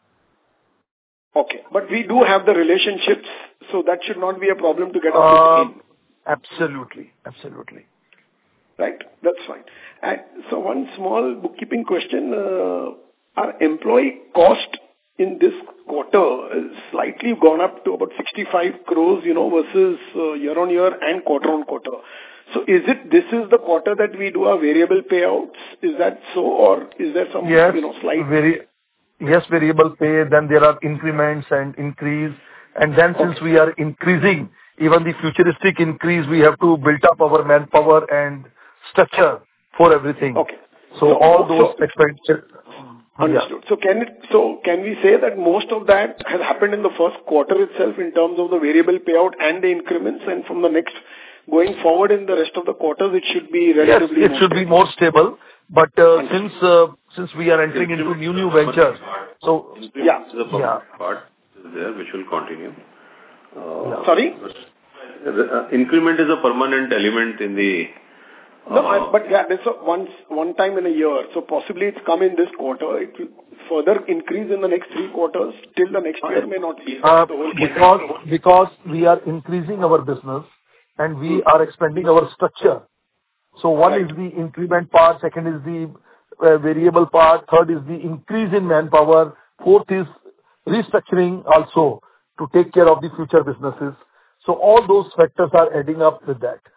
[SPEAKER 11] Okay, but we do have the relationships, so that should not be a problem to get us
[SPEAKER 4] uh,
[SPEAKER 11] in.
[SPEAKER 4] Absolutely, absolutely.
[SPEAKER 11] Right, that's fine. And so one small bookkeeping question, uh, our employee cost in this quarter is slightly gone up to about sixty-five crores, you know, versus uh, year on year and quarter on quarter. So is it, this is the quarter that we do our variable payouts? Is that so, or is there some,
[SPEAKER 4] yes,
[SPEAKER 11] you know, slight?
[SPEAKER 4] Very, yes, variable pay, then there are increments and increase. And then okay. since we are increasing, even the futuristic increase, we have to build up our manpower and structure for everything.
[SPEAKER 11] Okay.
[SPEAKER 4] So,
[SPEAKER 11] so
[SPEAKER 4] all those
[SPEAKER 11] so,
[SPEAKER 4] expenditures.
[SPEAKER 11] Understood. Yeah. So can it, so can we say that most of that has happened in the first quarter itself in terms of the variable payout and the increments, and from the next going forward in the rest of the quartars, it should be relatively
[SPEAKER 4] yes, it should
[SPEAKER 11] stable.
[SPEAKER 4] be more stable. But uh, since uh, since we are entering into new new ventures, so
[SPEAKER 11] yeah,
[SPEAKER 6] the
[SPEAKER 4] yeah.
[SPEAKER 6] part is there which will continue. Uh,
[SPEAKER 11] yeah. Sorry.
[SPEAKER 6] The, uh, increment is a permanent element in the.
[SPEAKER 11] No, I, but yeah, that's a once, one time in a year. So possibly it's come in this quarter. It will further increase in the next three quarters. Till the next year may not be.
[SPEAKER 4] Uh, because, because we are increasing our business and we are expanding our structure. So one right. is the increment part, second is the uh, variable part, third is the increase in manpower, fourth is restructuring also to take care of the future businesses. So all those factors are adding up with that.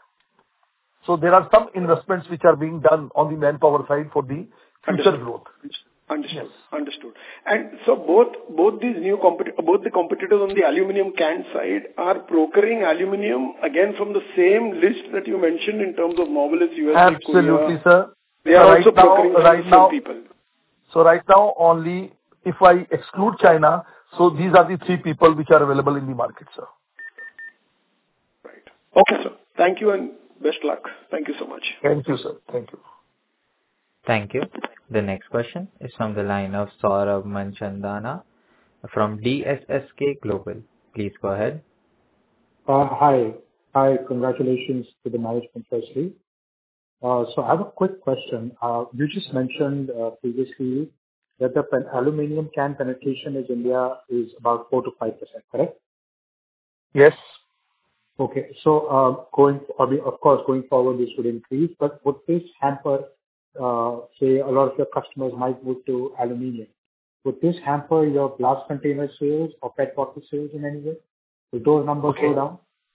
[SPEAKER 4] So there are some investments which are being done on the manpower side for the future
[SPEAKER 11] Understood.
[SPEAKER 4] growth.
[SPEAKER 11] Understood. Yes. Understood. And so both both these new compet- both the competitors on the aluminium can side are procuring aluminium again from the same list that you mentioned in terms of Novelis, U S A,
[SPEAKER 4] Absolutely,
[SPEAKER 11] Korea.
[SPEAKER 4] sir.
[SPEAKER 11] They are
[SPEAKER 4] right
[SPEAKER 11] also
[SPEAKER 4] now,
[SPEAKER 11] procuring from
[SPEAKER 4] right
[SPEAKER 11] the
[SPEAKER 4] now,
[SPEAKER 11] same people.
[SPEAKER 4] So right now only if I exclude China, so these are the three people which are available in the market, sir.
[SPEAKER 11] Right. Okay, sir. Thank you and Best luck. Thank you so much.
[SPEAKER 4] Thank you, sir. Thank you.
[SPEAKER 1] Thank you. The next question is from the line of Saurabh Manchandana from D S S K Global. Please go ahead.
[SPEAKER 12] Uh, Hi. Hi. Congratulations to the management firstly. Uh, So I have a quick question. Uh, You just mentioned uh, previously that the pen- aluminum can penetration in India is about four to five percent, correct?
[SPEAKER 4] Yes.
[SPEAKER 12] Okay. So, uh, going, I mean, of course, going forward, this would increase, but would this hamper, uh, say, a lot of your customers might move to aluminum? Would this hamper your glass container sales or PET bottle sales in any way? Will those numbers
[SPEAKER 4] Okay.
[SPEAKER 12] go down?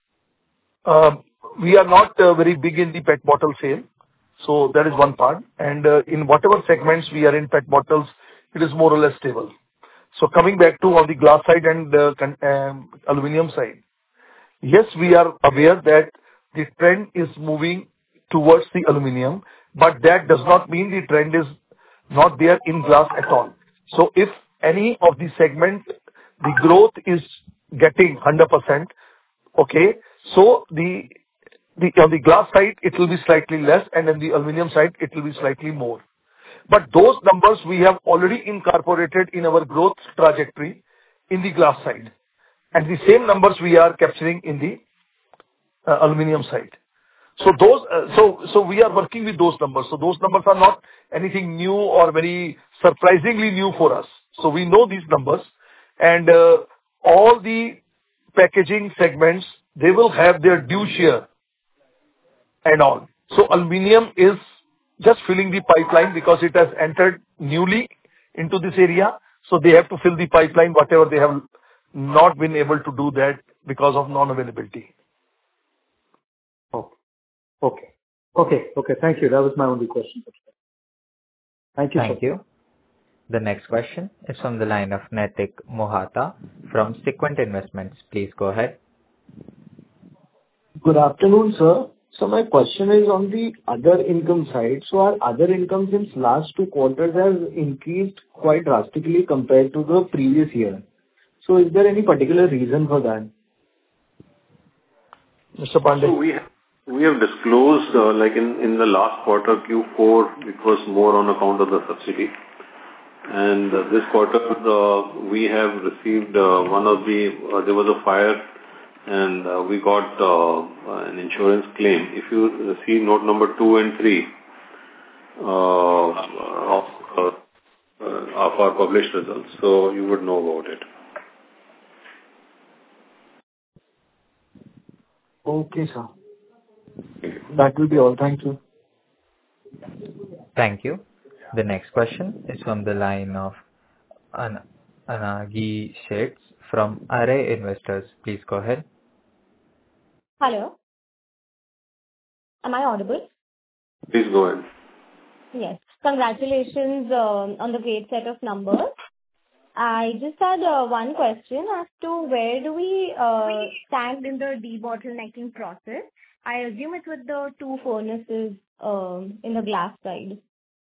[SPEAKER 4] Um, We are not uh, very big in the PET bottle sale, so that is one part. And uh, in whatever segments we are in PET bottles, it is more or less stable. So coming back to on the glass side and uh, con- um, aluminum side, yes, we are aware that the trend is moving towards the aluminum, but that does not mean the trend is not there in glass at all. So if any of the segment, the growth is getting one hundred percent, okay, so the the on the glass side, it will be slightly less, and on the aluminum side, it will be slightly more. But those numbers we have already incorporated in our growth trajectory in the glass side. And the same numbers we are capturing in the uh, aluminum side. So those, uh, so so we are working with those numbers. So those numbers are not anything new or very surprisingly new for us. So we know these numbers, and uh, all the packaging segments, they will have their due share and all. So aluminum is just filling the pipeline because it has entered newly into this area. So they have to fill the pipeline, whatever they have not been able to do that because of non-availability.
[SPEAKER 12] Oh, okay. Okay. Okay. Thank you. That was my only question. Thank you, sir.
[SPEAKER 1] Thank you. The next question is from the line of Naitik Mohata from Sequent Investments. Please go ahead.
[SPEAKER 13] Good afternoon, sir. So my question is on the other income side. So our other income since last two quarters has increased quite drastically compared to the previous year. So is there any particular reason for that?
[SPEAKER 4] Mister Pandey.
[SPEAKER 6] So we have, we have disclosed, uh, like in, in the last quarter, Q four, it was more on account of the subsidy. And uh, this quarter, uh, we have received uh, one of the, uh, there was a fire and uh, we got uh, an insurance claim. If you see note number two and three uh, of, uh, of our published results, so you would know about it.
[SPEAKER 13] Okay, sir. That will be all. Thank you.
[SPEAKER 1] Thank you. The next question is from the line of An- Anagi Shades from Array Investors. Please go ahead.
[SPEAKER 14] Hello. Am I audible?
[SPEAKER 6] Please go ahead.
[SPEAKER 14] Yes. Congratulations um, on the great set of numbers. I just had uh, one question as to where do we uh, stand in the debottlenecking process. I assume it's with the two furnaces um, in the glass side.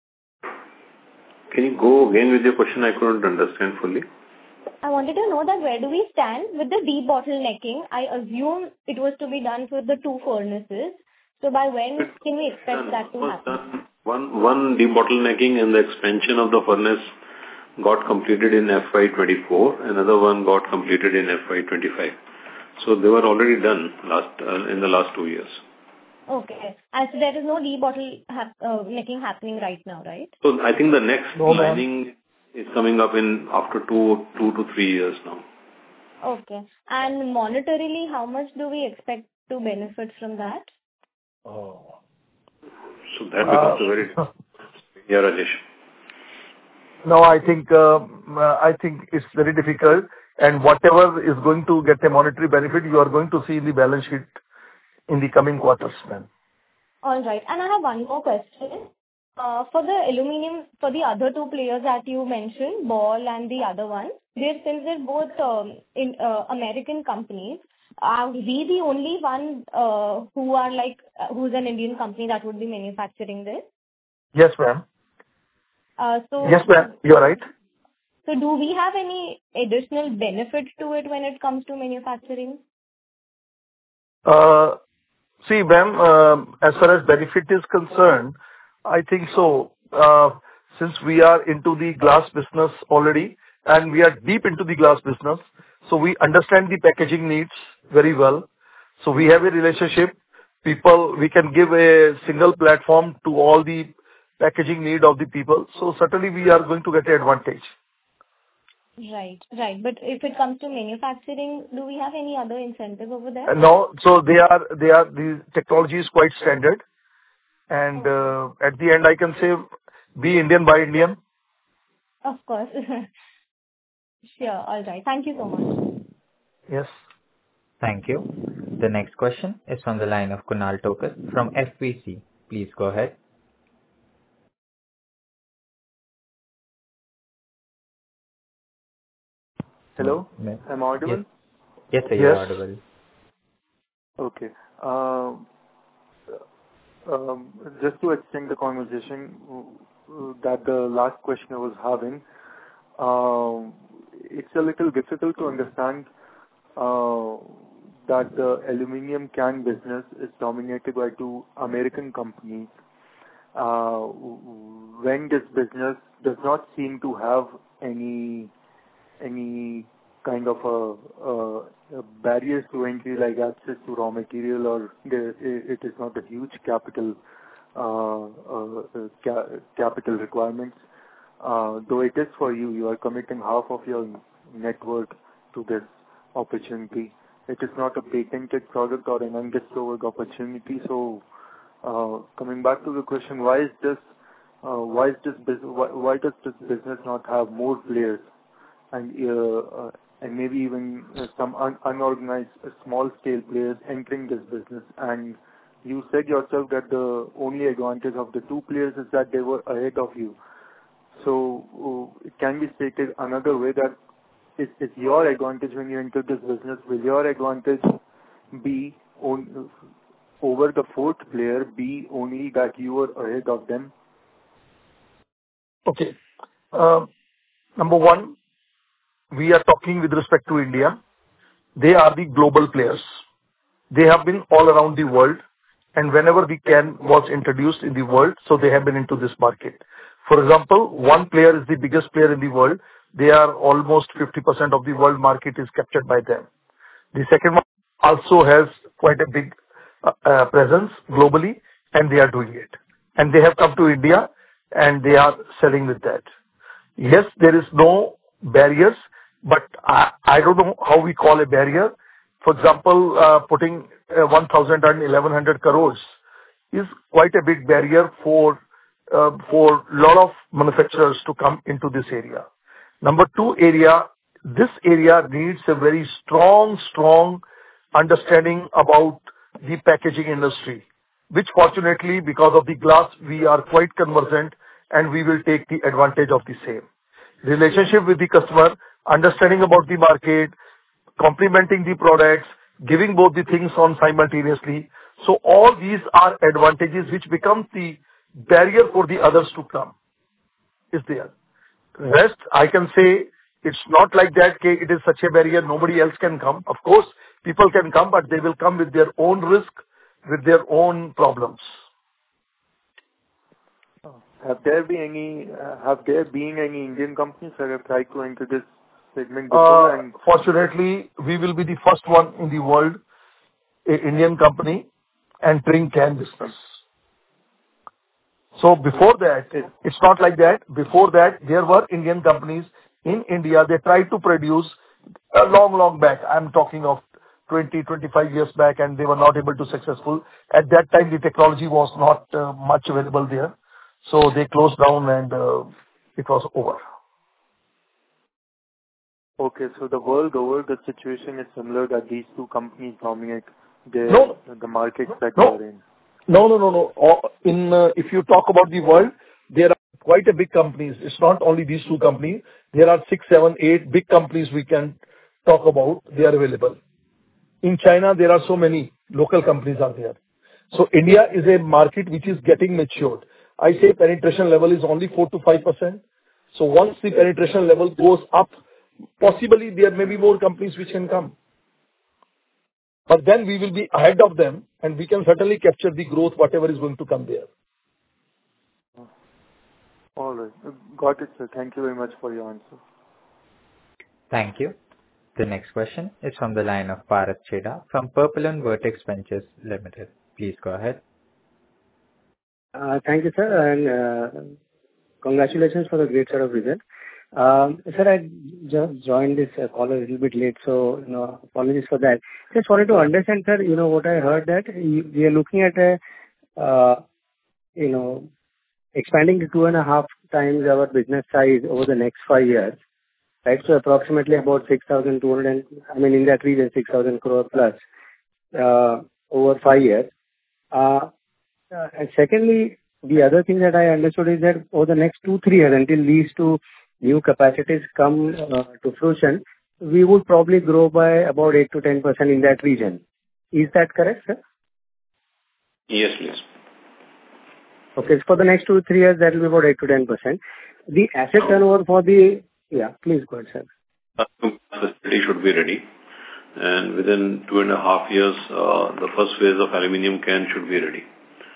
[SPEAKER 6] Can you go again with your question? I couldn't understand fully.
[SPEAKER 14] I wanted to know that where do we stand with the debottlenecking? I assume it was to be done for the two furnaces. So by when can we expect that to happen?
[SPEAKER 6] One, one debottlenecking and the expansion of the furnace got completed in F Y twenty-four. Another one got completed in F Y twenty-five. So they were already done last uh, in the last two years.
[SPEAKER 14] Okay. And so there is no debottlenecking hap- uh, necking happening right now, right?
[SPEAKER 6] So I think the next
[SPEAKER 4] No, ma'am.
[SPEAKER 6] lining is coming up in after two, two to three years now.
[SPEAKER 14] Okay. And monetarily, how much do we expect to benefit from that?
[SPEAKER 4] Oh.
[SPEAKER 6] So that becomes
[SPEAKER 4] Uh,
[SPEAKER 6] a very yeah, Rajesh.
[SPEAKER 4] No, I think uh, uh, I think it's very difficult, and whatever is going to get a monetary benefit, you are going to see in the balance sheet in the coming quarters, ma'am.
[SPEAKER 14] All right. And I have one more question. Uh, for the aluminum, for the other two players that you mentioned, Ball and the other one, they're since they're both um, in uh, American companies. Are we the only one uh, who are like uh, who's an Indian company that would be manufacturing this?
[SPEAKER 4] Yes, ma'am.
[SPEAKER 14] Uh, so
[SPEAKER 4] Yes, ma'am. You are right.
[SPEAKER 14] So do we have any additional benefits to it when it comes to manufacturing?
[SPEAKER 4] Uh, See, ma'am, um, as far as benefit is concerned, I think so. Uh, Since we are into the glass business already, and we are deep into the glass business, so we understand the packaging needs very well. So we have a relationship. People, we can give a single platform to all the packaging need of the people. So certainly we are going to get an advantage.
[SPEAKER 14] Right. Right. But if it comes to manufacturing, do we have any other incentive over there?
[SPEAKER 4] Uh, No, so they are, they are, the technology is quite standard. And uh, at the end, I can say, be Indian, buy Indian.
[SPEAKER 14] Of course. Sure. All right. Thank you so much.
[SPEAKER 4] Yes.
[SPEAKER 1] Thank you. The next question is from the line of Kunal Tokas from F V C. Please go ahead.
[SPEAKER 15] Hello,
[SPEAKER 1] No.
[SPEAKER 15] am I audible?
[SPEAKER 1] Yes, yes sir, you are audible.
[SPEAKER 15] Okay. Uh, um, just to extend the conversation uh, that the last questioner was having, um, it's a little difficult to understand uh, that the aluminum can business is dominated by two American companies uh, when this business does not seem to have any any kind of a, a, a barriers to entry like access to raw material, or there, it is not a huge capital uh, uh, ca- capital requirements. Uh, though it is for you, you are committing half of your net worth to this opportunity. It is not a patented product or an undiscovered opportunity. So, uh, coming back to the question, why is this? Uh, why is this business? Why, why does this business not have more players? And uh, uh, and maybe even uh, some un- unorganized uh, small-scale players entering this business. And you said yourself that the only advantage of the two players is that they were ahead of you. So uh, it can be stated another way that it's, it's your advantage when you enter this business. Will your advantage be on, over the fourth player be only that you were ahead of them?
[SPEAKER 4] Okay. Uh, number one, we are talking with respect to India. They are the global players. They have been all around the world, and whenever the can was introduced in the world, so they have been into this market. For example, one player is the biggest player in the world. They are almost fifty percent of the world market is captured by them. The second one also has quite a big uh, uh, presence globally, and they are doing it. And they have come to India, and they are selling with that. Yes, there is no barriers, but I, I don't know how we call a barrier. For example, uh, putting uh, one thousand and eleven hundred crores is quite a big barrier for uh, for lot of manufacturers to come into this area. Number two area, this area needs a very strong, strong understanding about the packaging industry, which fortunately, because of the glass, we are quite conversant, and we will take the advantage of the same. Relationship with the customer, understanding about the market, complementing the products, giving both the things on simultaneously. So all these are advantages which become the barrier for the others to come. Is there. Rest, I can say it's not like that, okay, it is such a barrier, nobody else can come. Of course, people can come, but they will come with their own risk, with their own problems.
[SPEAKER 15] Have there been any, uh, have there been any Indian companies that have tried to enter this segment before?
[SPEAKER 4] Uh,
[SPEAKER 15] and
[SPEAKER 4] fortunately, we will be the first one in the world, a Indian company, entering can business. So before that, it's not like that. Before that, there were Indian companies in India. They tried to produce a long, long back. I'm talking of twenty, twenty-five years back, and they were not able to successful. At that time, the technology was not uh, much available there. So they closed down, and uh, it was over.
[SPEAKER 15] Okay, so the world over, the situation is similar that these two companies dominate their,
[SPEAKER 4] No.
[SPEAKER 15] the markets that
[SPEAKER 4] No.
[SPEAKER 15] they are in.
[SPEAKER 4] No, no, no, no. Or In uh, if you talk about the world, there are quite a big companies. It's not only these two companies. There are six, seven, eight big companies we can talk about. They are available. In China, there are so many local companies are there. So India is a market which is getting matured. I say penetration level is only four to five percent. So once the penetration level goes up, possibly there may be more companies which can come. but then we will be ahead of them, and we can certainly capture the growth, whatever is going to come there.
[SPEAKER 15] All right. Got it, sir. Thank you very much for your answer.
[SPEAKER 1] Thank you. The next question is from the line of Bharat Cheda from Purple and Vertex Ventures Limited. Please go ahead.
[SPEAKER 16] Uh, Thank you, sir, and uh, congratulations for the great set of results. Um, Sir, I just joined this uh, call a little bit late, so you know, apologies for that. Just wanted to understand, sir, you know, what I heard that you- we are looking at a, uh, you know, expanding to two and a half times our business size over the next five years, right? So approximately about six thousand two hundred, I mean, in that region, six thousand crore plus, uh, over five years. Uh, uh, And secondly, the other thing that I understood is that over the next two, three years, until these two new capacities come uh, to fruition, we would probably grow by about eight to ten percent in that region. Is that correct, sir?
[SPEAKER 6] Yes, please.
[SPEAKER 16] Okay. So for the next two, three years, that will be about eight to ten percent. The asset turnover for the... Yeah, please go ahead, sir.
[SPEAKER 6] The facility should be ready, and within two and a half years, uh, the first phase of aluminum can should be ready.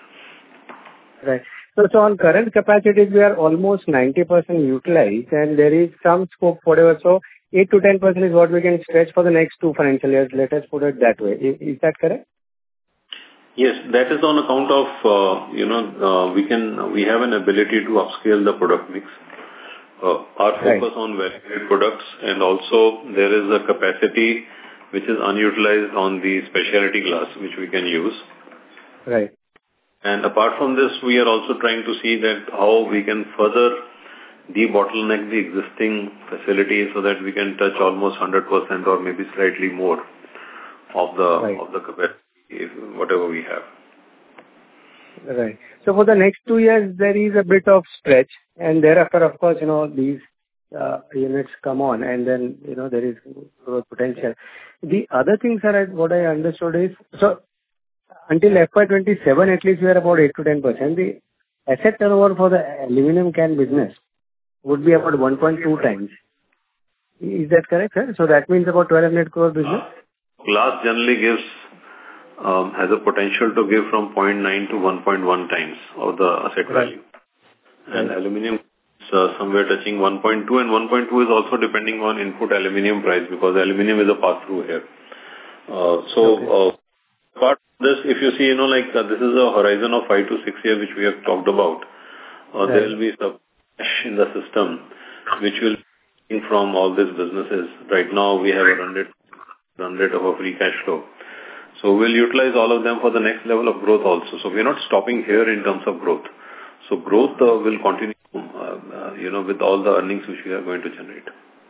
[SPEAKER 16] Right. So, so on current capacities, we are almost ninety percent utilized, and there is some scope, whatever. So eight to ten percent is what we can stretch for the next two financial years. Let us put it that way. Is, is that correct?
[SPEAKER 6] Yes, that is on account of, uh, you know, uh, we can, we have an ability to upscale the product mix. Uh, our focus
[SPEAKER 16] Right.
[SPEAKER 6] on value-added products, and also there is a capacity which is unutilized on the specialty glass, which we can use.
[SPEAKER 16] Right.
[SPEAKER 6] And apart from this, we are also trying to see that how we can further debottleneck the existing facility so that we can touch almost one hundred percent or maybe slightly more of the
[SPEAKER 16] Right.
[SPEAKER 6] of the capacity, if, whatever we have.
[SPEAKER 16] Right. So for the next two years, there is a bit of stretch, and thereafter, of course, you know, these uh, units come on, and then, you know, there is growth potential. The other thing, sir, I- what I understood is, so until F Y twenty-seven, at least we are about eight to ten percent. The asset turnover for the aluminum can business would be about one point two times. Is that correct, sir? So that means about twelve hundred crore business?
[SPEAKER 6] Glass generally gives, um, has a potential to give from zero point nine to one point one times of the asset
[SPEAKER 16] Right.
[SPEAKER 6] value. And
[SPEAKER 16] Right.
[SPEAKER 6] aluminum is uh, somewhere touching one point two, and one point two is also depending on input aluminum price, because aluminum is a pass-through here. Uh, So,
[SPEAKER 16] Okay.
[SPEAKER 6] uh, apart from this, if you see, you know, like, uh, this is a horizon of five to six years, which we have talked about. Uh, There
[SPEAKER 16] Right.
[SPEAKER 6] will be some cash in the system, which will be from all these businesses. Right now, we have a run rate, run rate of a free cash flow. So we'll utilize all of them for the next level of growth also. So we're not stopping here in terms of growth. So growth uh, will continue, uh, uh, you know, with all the earnings which we are going to generate.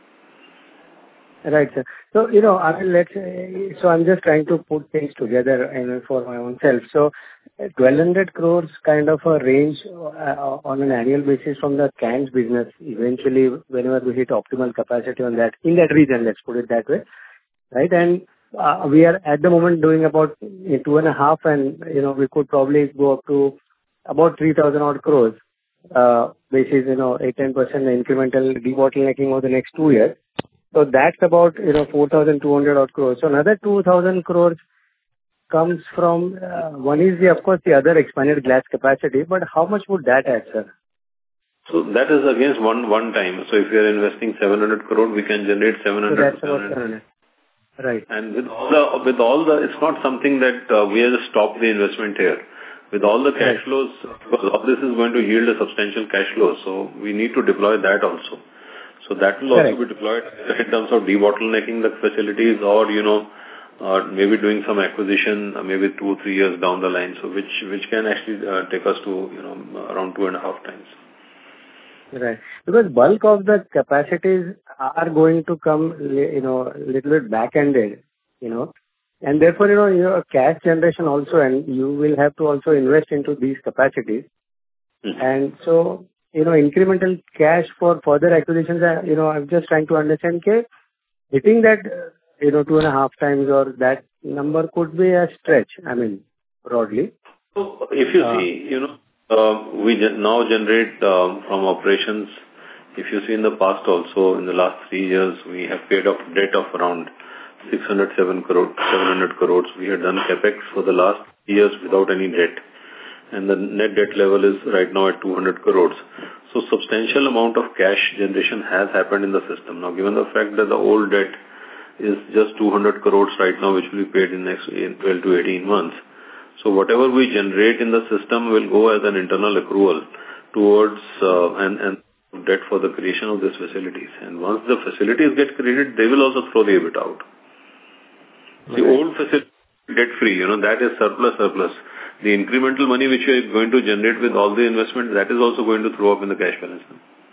[SPEAKER 16] Right, sir. So, you know, I mean, let's, uh, so I'm just trying to put things together and for my own self. So uh, twelve hundred crores kind of a range uh, on an annual basis from the cans business, eventually whenever we hit optimal capacity on that, in that region, let's put it that way, right? And uh, we are at the moment doing about uh, two and a half, and, you know, we could probably go up to about three thousand odd crores, uh, basis, you know, eight to ten percent incremental debottlenecking over the next two years. So that's about, you know, four thousand two hundred odd crores. So another two thousand crores comes from, uh, one is the, of course, the other expanded glass capacity, but how much would that add, sir?
[SPEAKER 6] So that is against one one time. So if we are investing seven hundred crore, we can generate seven
[SPEAKER 16] So
[SPEAKER 6] hundred
[SPEAKER 16] that's
[SPEAKER 6] to
[SPEAKER 16] about
[SPEAKER 6] seven hundred.
[SPEAKER 16] seven hundred. Right.
[SPEAKER 6] And with all the, with all the, it's not something that uh, we have to stop the investment here. With all the cash
[SPEAKER 16] Right.
[SPEAKER 6] flows, because all this is going to yield a substantial cash flow, so we need to deploy that also. So that will also
[SPEAKER 16] Correct.
[SPEAKER 6] be deployed in terms of debottlenecking the facilities, or, you know, uh, maybe doing some acquisition, uh, maybe two, three years down the line, so which, which can actually uh, take us to, you know, around two and a half times.
[SPEAKER 16] Right. Because bulk of the capacities are going to come, li- you know, little bit back-ended, you know, and therefore, you know, your cash generation also, and you will have to also invest into these capacities.
[SPEAKER 6] Mhm.
[SPEAKER 16] And so, you know, incremental cash for further acquisitions, uh, you know, I'm just trying to understand, okay, hitting that, uh, you know, two and a half times or that number could be a stretch, I mean, broadly.
[SPEAKER 6] So if you
[SPEAKER 16] Uh,
[SPEAKER 6] see, you know, uh, we gen- now generate um, from operations, if you see in the past also, in the last three years, we have paid off debt of around six hundred seven crore, seven hundred crores. We had done CapEx for the last years without any debt, and the net debt level is right now at two hundred crores. So substantial amount of cash generation has happened in the system. Now, given the fact that the old debt is just two hundred crores right now, which will be paid in next twelve to eighteen months. So whatever we generate in the system will go as an internal accrual towards uh, and, and debt for the creation of these facilities. And once the facilities get created, they will also throw the EBIT out. The okay. old facility debt-free, you know, that is surplus, surplus. The incremental money which you are going to generate with all the investment, that is also going to throw up in the cash balance.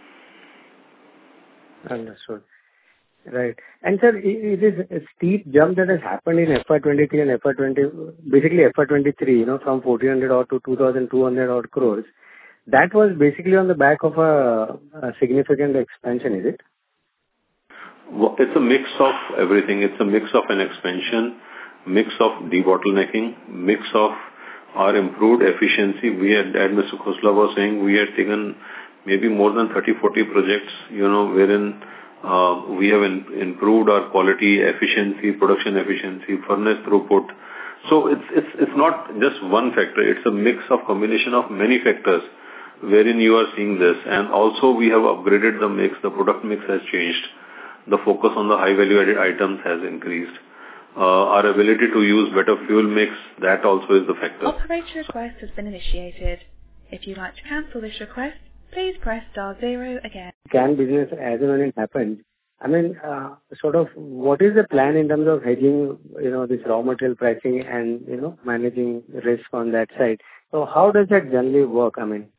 [SPEAKER 16] Understood. Right. And sir, it is a steep jump that has happened in F Y twenty-three and F Y twenty, basically F Y twenty-three, you know, from fourteen hundred odd to two thousand two hundred odd crores. That was basically on the back of a, a significant expansion, is it?
[SPEAKER 6] Well, it's a mix of everything. It's a mix of an expansion, mix of debottlenecking, mix of our improved efficiency. We had, as Mister Khosla was saying, we had taken maybe more than thirty, forty projects, you know, wherein uh, we have in, improved our quality, efficiency, production efficiency, furnace throughput. So it's, it's, it's not just one factor. It's a mix of combination of many factors wherein you are seeing this. And also we have upgraded the mix. The product mix has changed. The focus on the high value added items has increased. Uh, our ability to use better fuel mix, that also is the factor.
[SPEAKER 17] Operator request has been initiated. If you'd like to cancel this request, please press star zero again.
[SPEAKER 16] Can business as and when it happens, I mean, uh, sort of, what is the plan in terms of hedging, you know, this raw material pricing and, you know, managing risk on that side? So how does that generally work? I mean,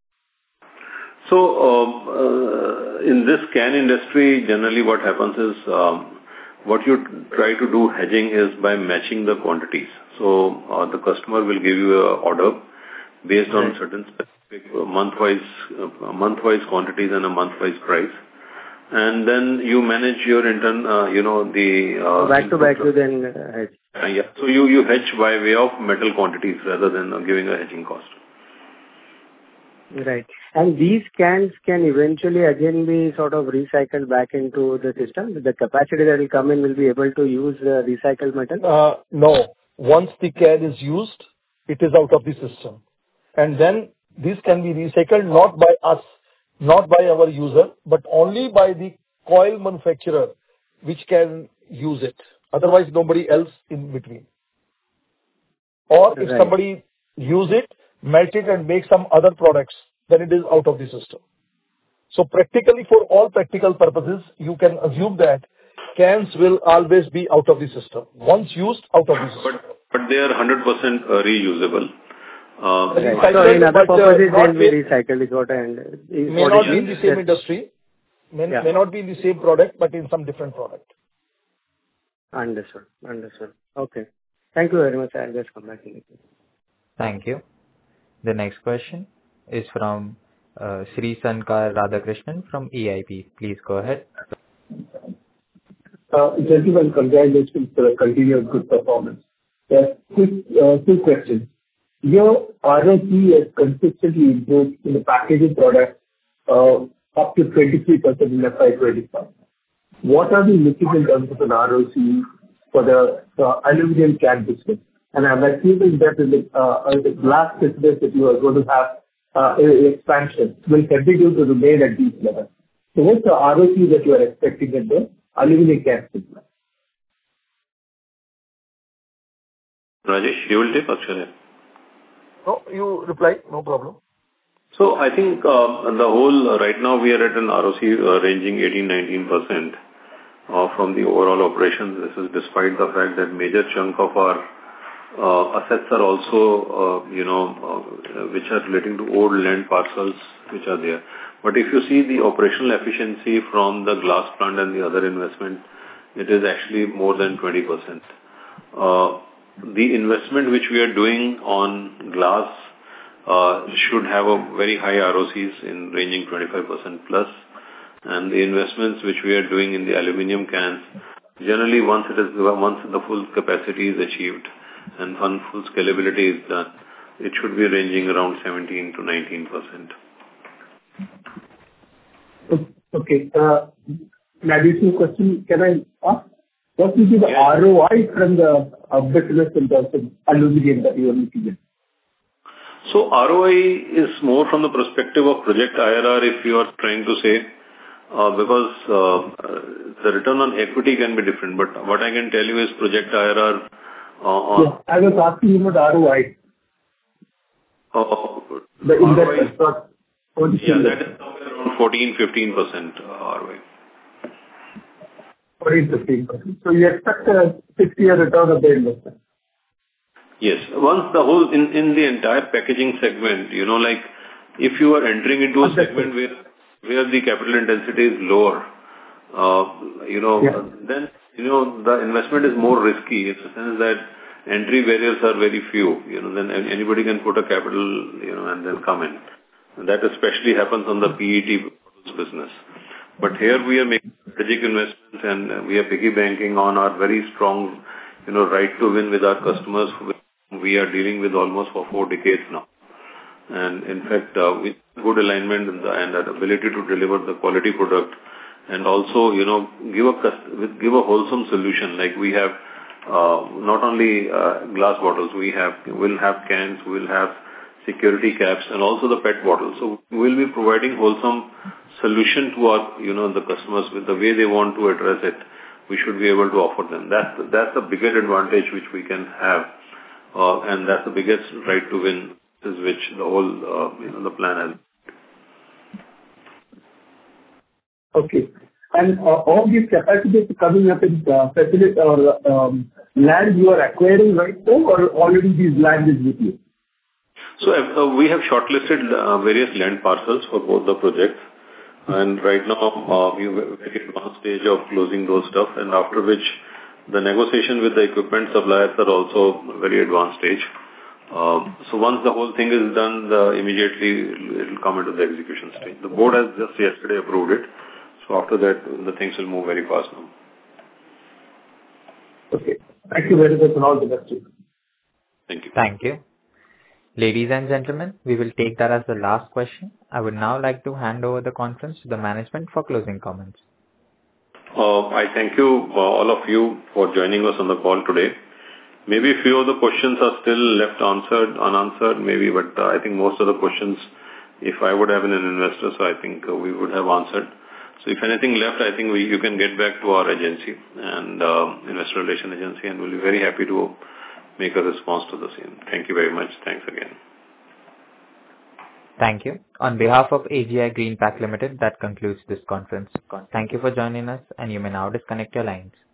[SPEAKER 6] so um, uh, in this can industry, generally what happens is um, what you try to do hedging is by matching the quantities. So uh, the customer will give you an order based on right. certain specific month-wise uh, month-wise quantities and a month-wise price. And then you manage your intern, uh, you know, the... Uh,
[SPEAKER 16] back to back you then uh, hedge.
[SPEAKER 6] Uh, yeah. So you, you hedge by way of metal quantities rather than uh, giving a hedging cost.
[SPEAKER 16] Right. And these cans can eventually again be sort of recycled back into the system? The capacity that will come in will be able to use uh, recycled metal?
[SPEAKER 4] Uh, no. Once the can is used, it is out of the system. And then this can be recycled not by us, not by our user, but only by the coil manufacturer, which can use it. Otherwise, nobody else in between. Or if right. somebody use it, melt it and make some other products, then it is out of the system. So practically, for all practical purposes, you can assume that cans will always be out of the system. Once used, out of the system.
[SPEAKER 6] But, but they are one hundred percent reusable. Uh,
[SPEAKER 16] right. So in other purposes, they'll be recycled is what I understand.
[SPEAKER 4] May not be in the same industry, may, yeah. may not be in the same product, but in some different product.
[SPEAKER 16] Understood. Understood. Okay. Thank you very much. I'll just come back in the queue.
[SPEAKER 1] Thank you. The next question is from uh, Sri Sankar Radhakrishnan from E I P. Please go ahead.
[SPEAKER 18] Uh, gentlemen, congratulations for a continued good performance. Uh, quick, uh, two questions. Your R O C has consistently improved in the packaging product uh, up to twenty-three percent in F Y twenty-five. What are we looking in terms of an R O C for the uh, aluminum can business? And I'm assuming that in the, uh, the glass business that you are going to have uh, expansion will continue to remain at these levels. So what's the R O C that you are expecting in the aluminum can business?
[SPEAKER 6] Rajesh, you will take Akshay.
[SPEAKER 4] No, you reply, no problem.
[SPEAKER 6] So I think uh, the whole, uh, right now we are at an R O C uh, ranging eighteen to nineteen percent uh, from the overall operations. This is despite the fact that major chunk of our uh, assets are also, uh, you know, uh, which are relating to old land parcels which are there. But if you see the operational efficiency from the glass plant and the other investment, it is actually more than twenty percent. Uh, The investment which we are doing on glass uh, should have a very high R O Cs in ranging twenty-five percent plus. And the investments which we are doing in the aluminum cans, generally once it is once the full capacity is achieved and one full scalability is done, it should be ranging around seventeen to nineteen percent.
[SPEAKER 18] Okay. Uh, an additional question can I ask? What will be the R O I from the uh, business in terms of aluminum that you are looking at?
[SPEAKER 6] So R O I is more from the perspective of project I R R, if you are trying to say, uh, because uh, the return on equity can be different. But what I can tell you is project I R R. Uh,
[SPEAKER 18] yes, I was asking you about R O I.
[SPEAKER 6] Uh,
[SPEAKER 18] the investment.
[SPEAKER 6] Yeah, that is somewhere around fourteen to fifteen percent R O I.
[SPEAKER 18] fourteen to fifteen percent. So you expect a six-year return of the investment?
[SPEAKER 6] Yes. Once the whole, in, in the entire packaging segment, you know, like if you are entering into a segment where, where the capital intensity is lower, uh, you know, yeah. then, you know, the investment is more risky in the sense that entry barriers are very few, you know, then anybody can put a capital, you know, and then come in. And that especially happens on the P E T business. But here we are making strategic investments and we are piggy banking on our very strong, you know, right to win with our customers. We are dealing with almost for four decades now. And in fact, uh, with good alignment and, the, and the ability to deliver the quality product and also, you know, give a, give a wholesome solution. Like we have uh, not only uh, glass bottles, we have, we'll have cans, we'll have security caps and also the P E T bottles. So we'll be providing wholesome solution to our, you know, the customers with the way they want to address it. We should be able to offer them. That's, that's the biggest advantage which we can have. Uh, and that's the biggest right to win, is which the whole, uh, you know, the plan has.
[SPEAKER 18] Okay. And uh, all these capacities coming up in uh, facility or um, land you are acquiring right now, or already these land is with you?
[SPEAKER 6] So uh, we have shortlisted uh, various land parcels for both the projects. And right now, uh, we are at the advanced stage of closing those stuff, and after which the negotiation with the equipment suppliers are also very advanced stage. Um, so once the whole thing is done, the, immediately it will come into the execution stage. The board has just yesterday approved it. So after that, the things will move very fast now.
[SPEAKER 18] Okay. Thank you very much and all the best.
[SPEAKER 6] Thank you.
[SPEAKER 1] Thank you. Ladies and gentlemen, we will take that as the last question. I would now like to hand over the conference to the management for closing comments.
[SPEAKER 6] Uh, I thank you, uh, all of you, for joining us on the call today. Maybe a few of the questions are still left answered, unanswered, maybe, but uh, I think most of the questions, if I would have been an investor, so I think uh, we would have answered. So if anything left, I think we, you can get back to our agency and uh, investor relation agency, and we'll be very happy to make a response to the same. Thank you very much. Thanks again.
[SPEAKER 1] Thank you. On behalf of A G I Greenpack Limited, that concludes this conference. Thank you for joining us, and you may now disconnect your lines.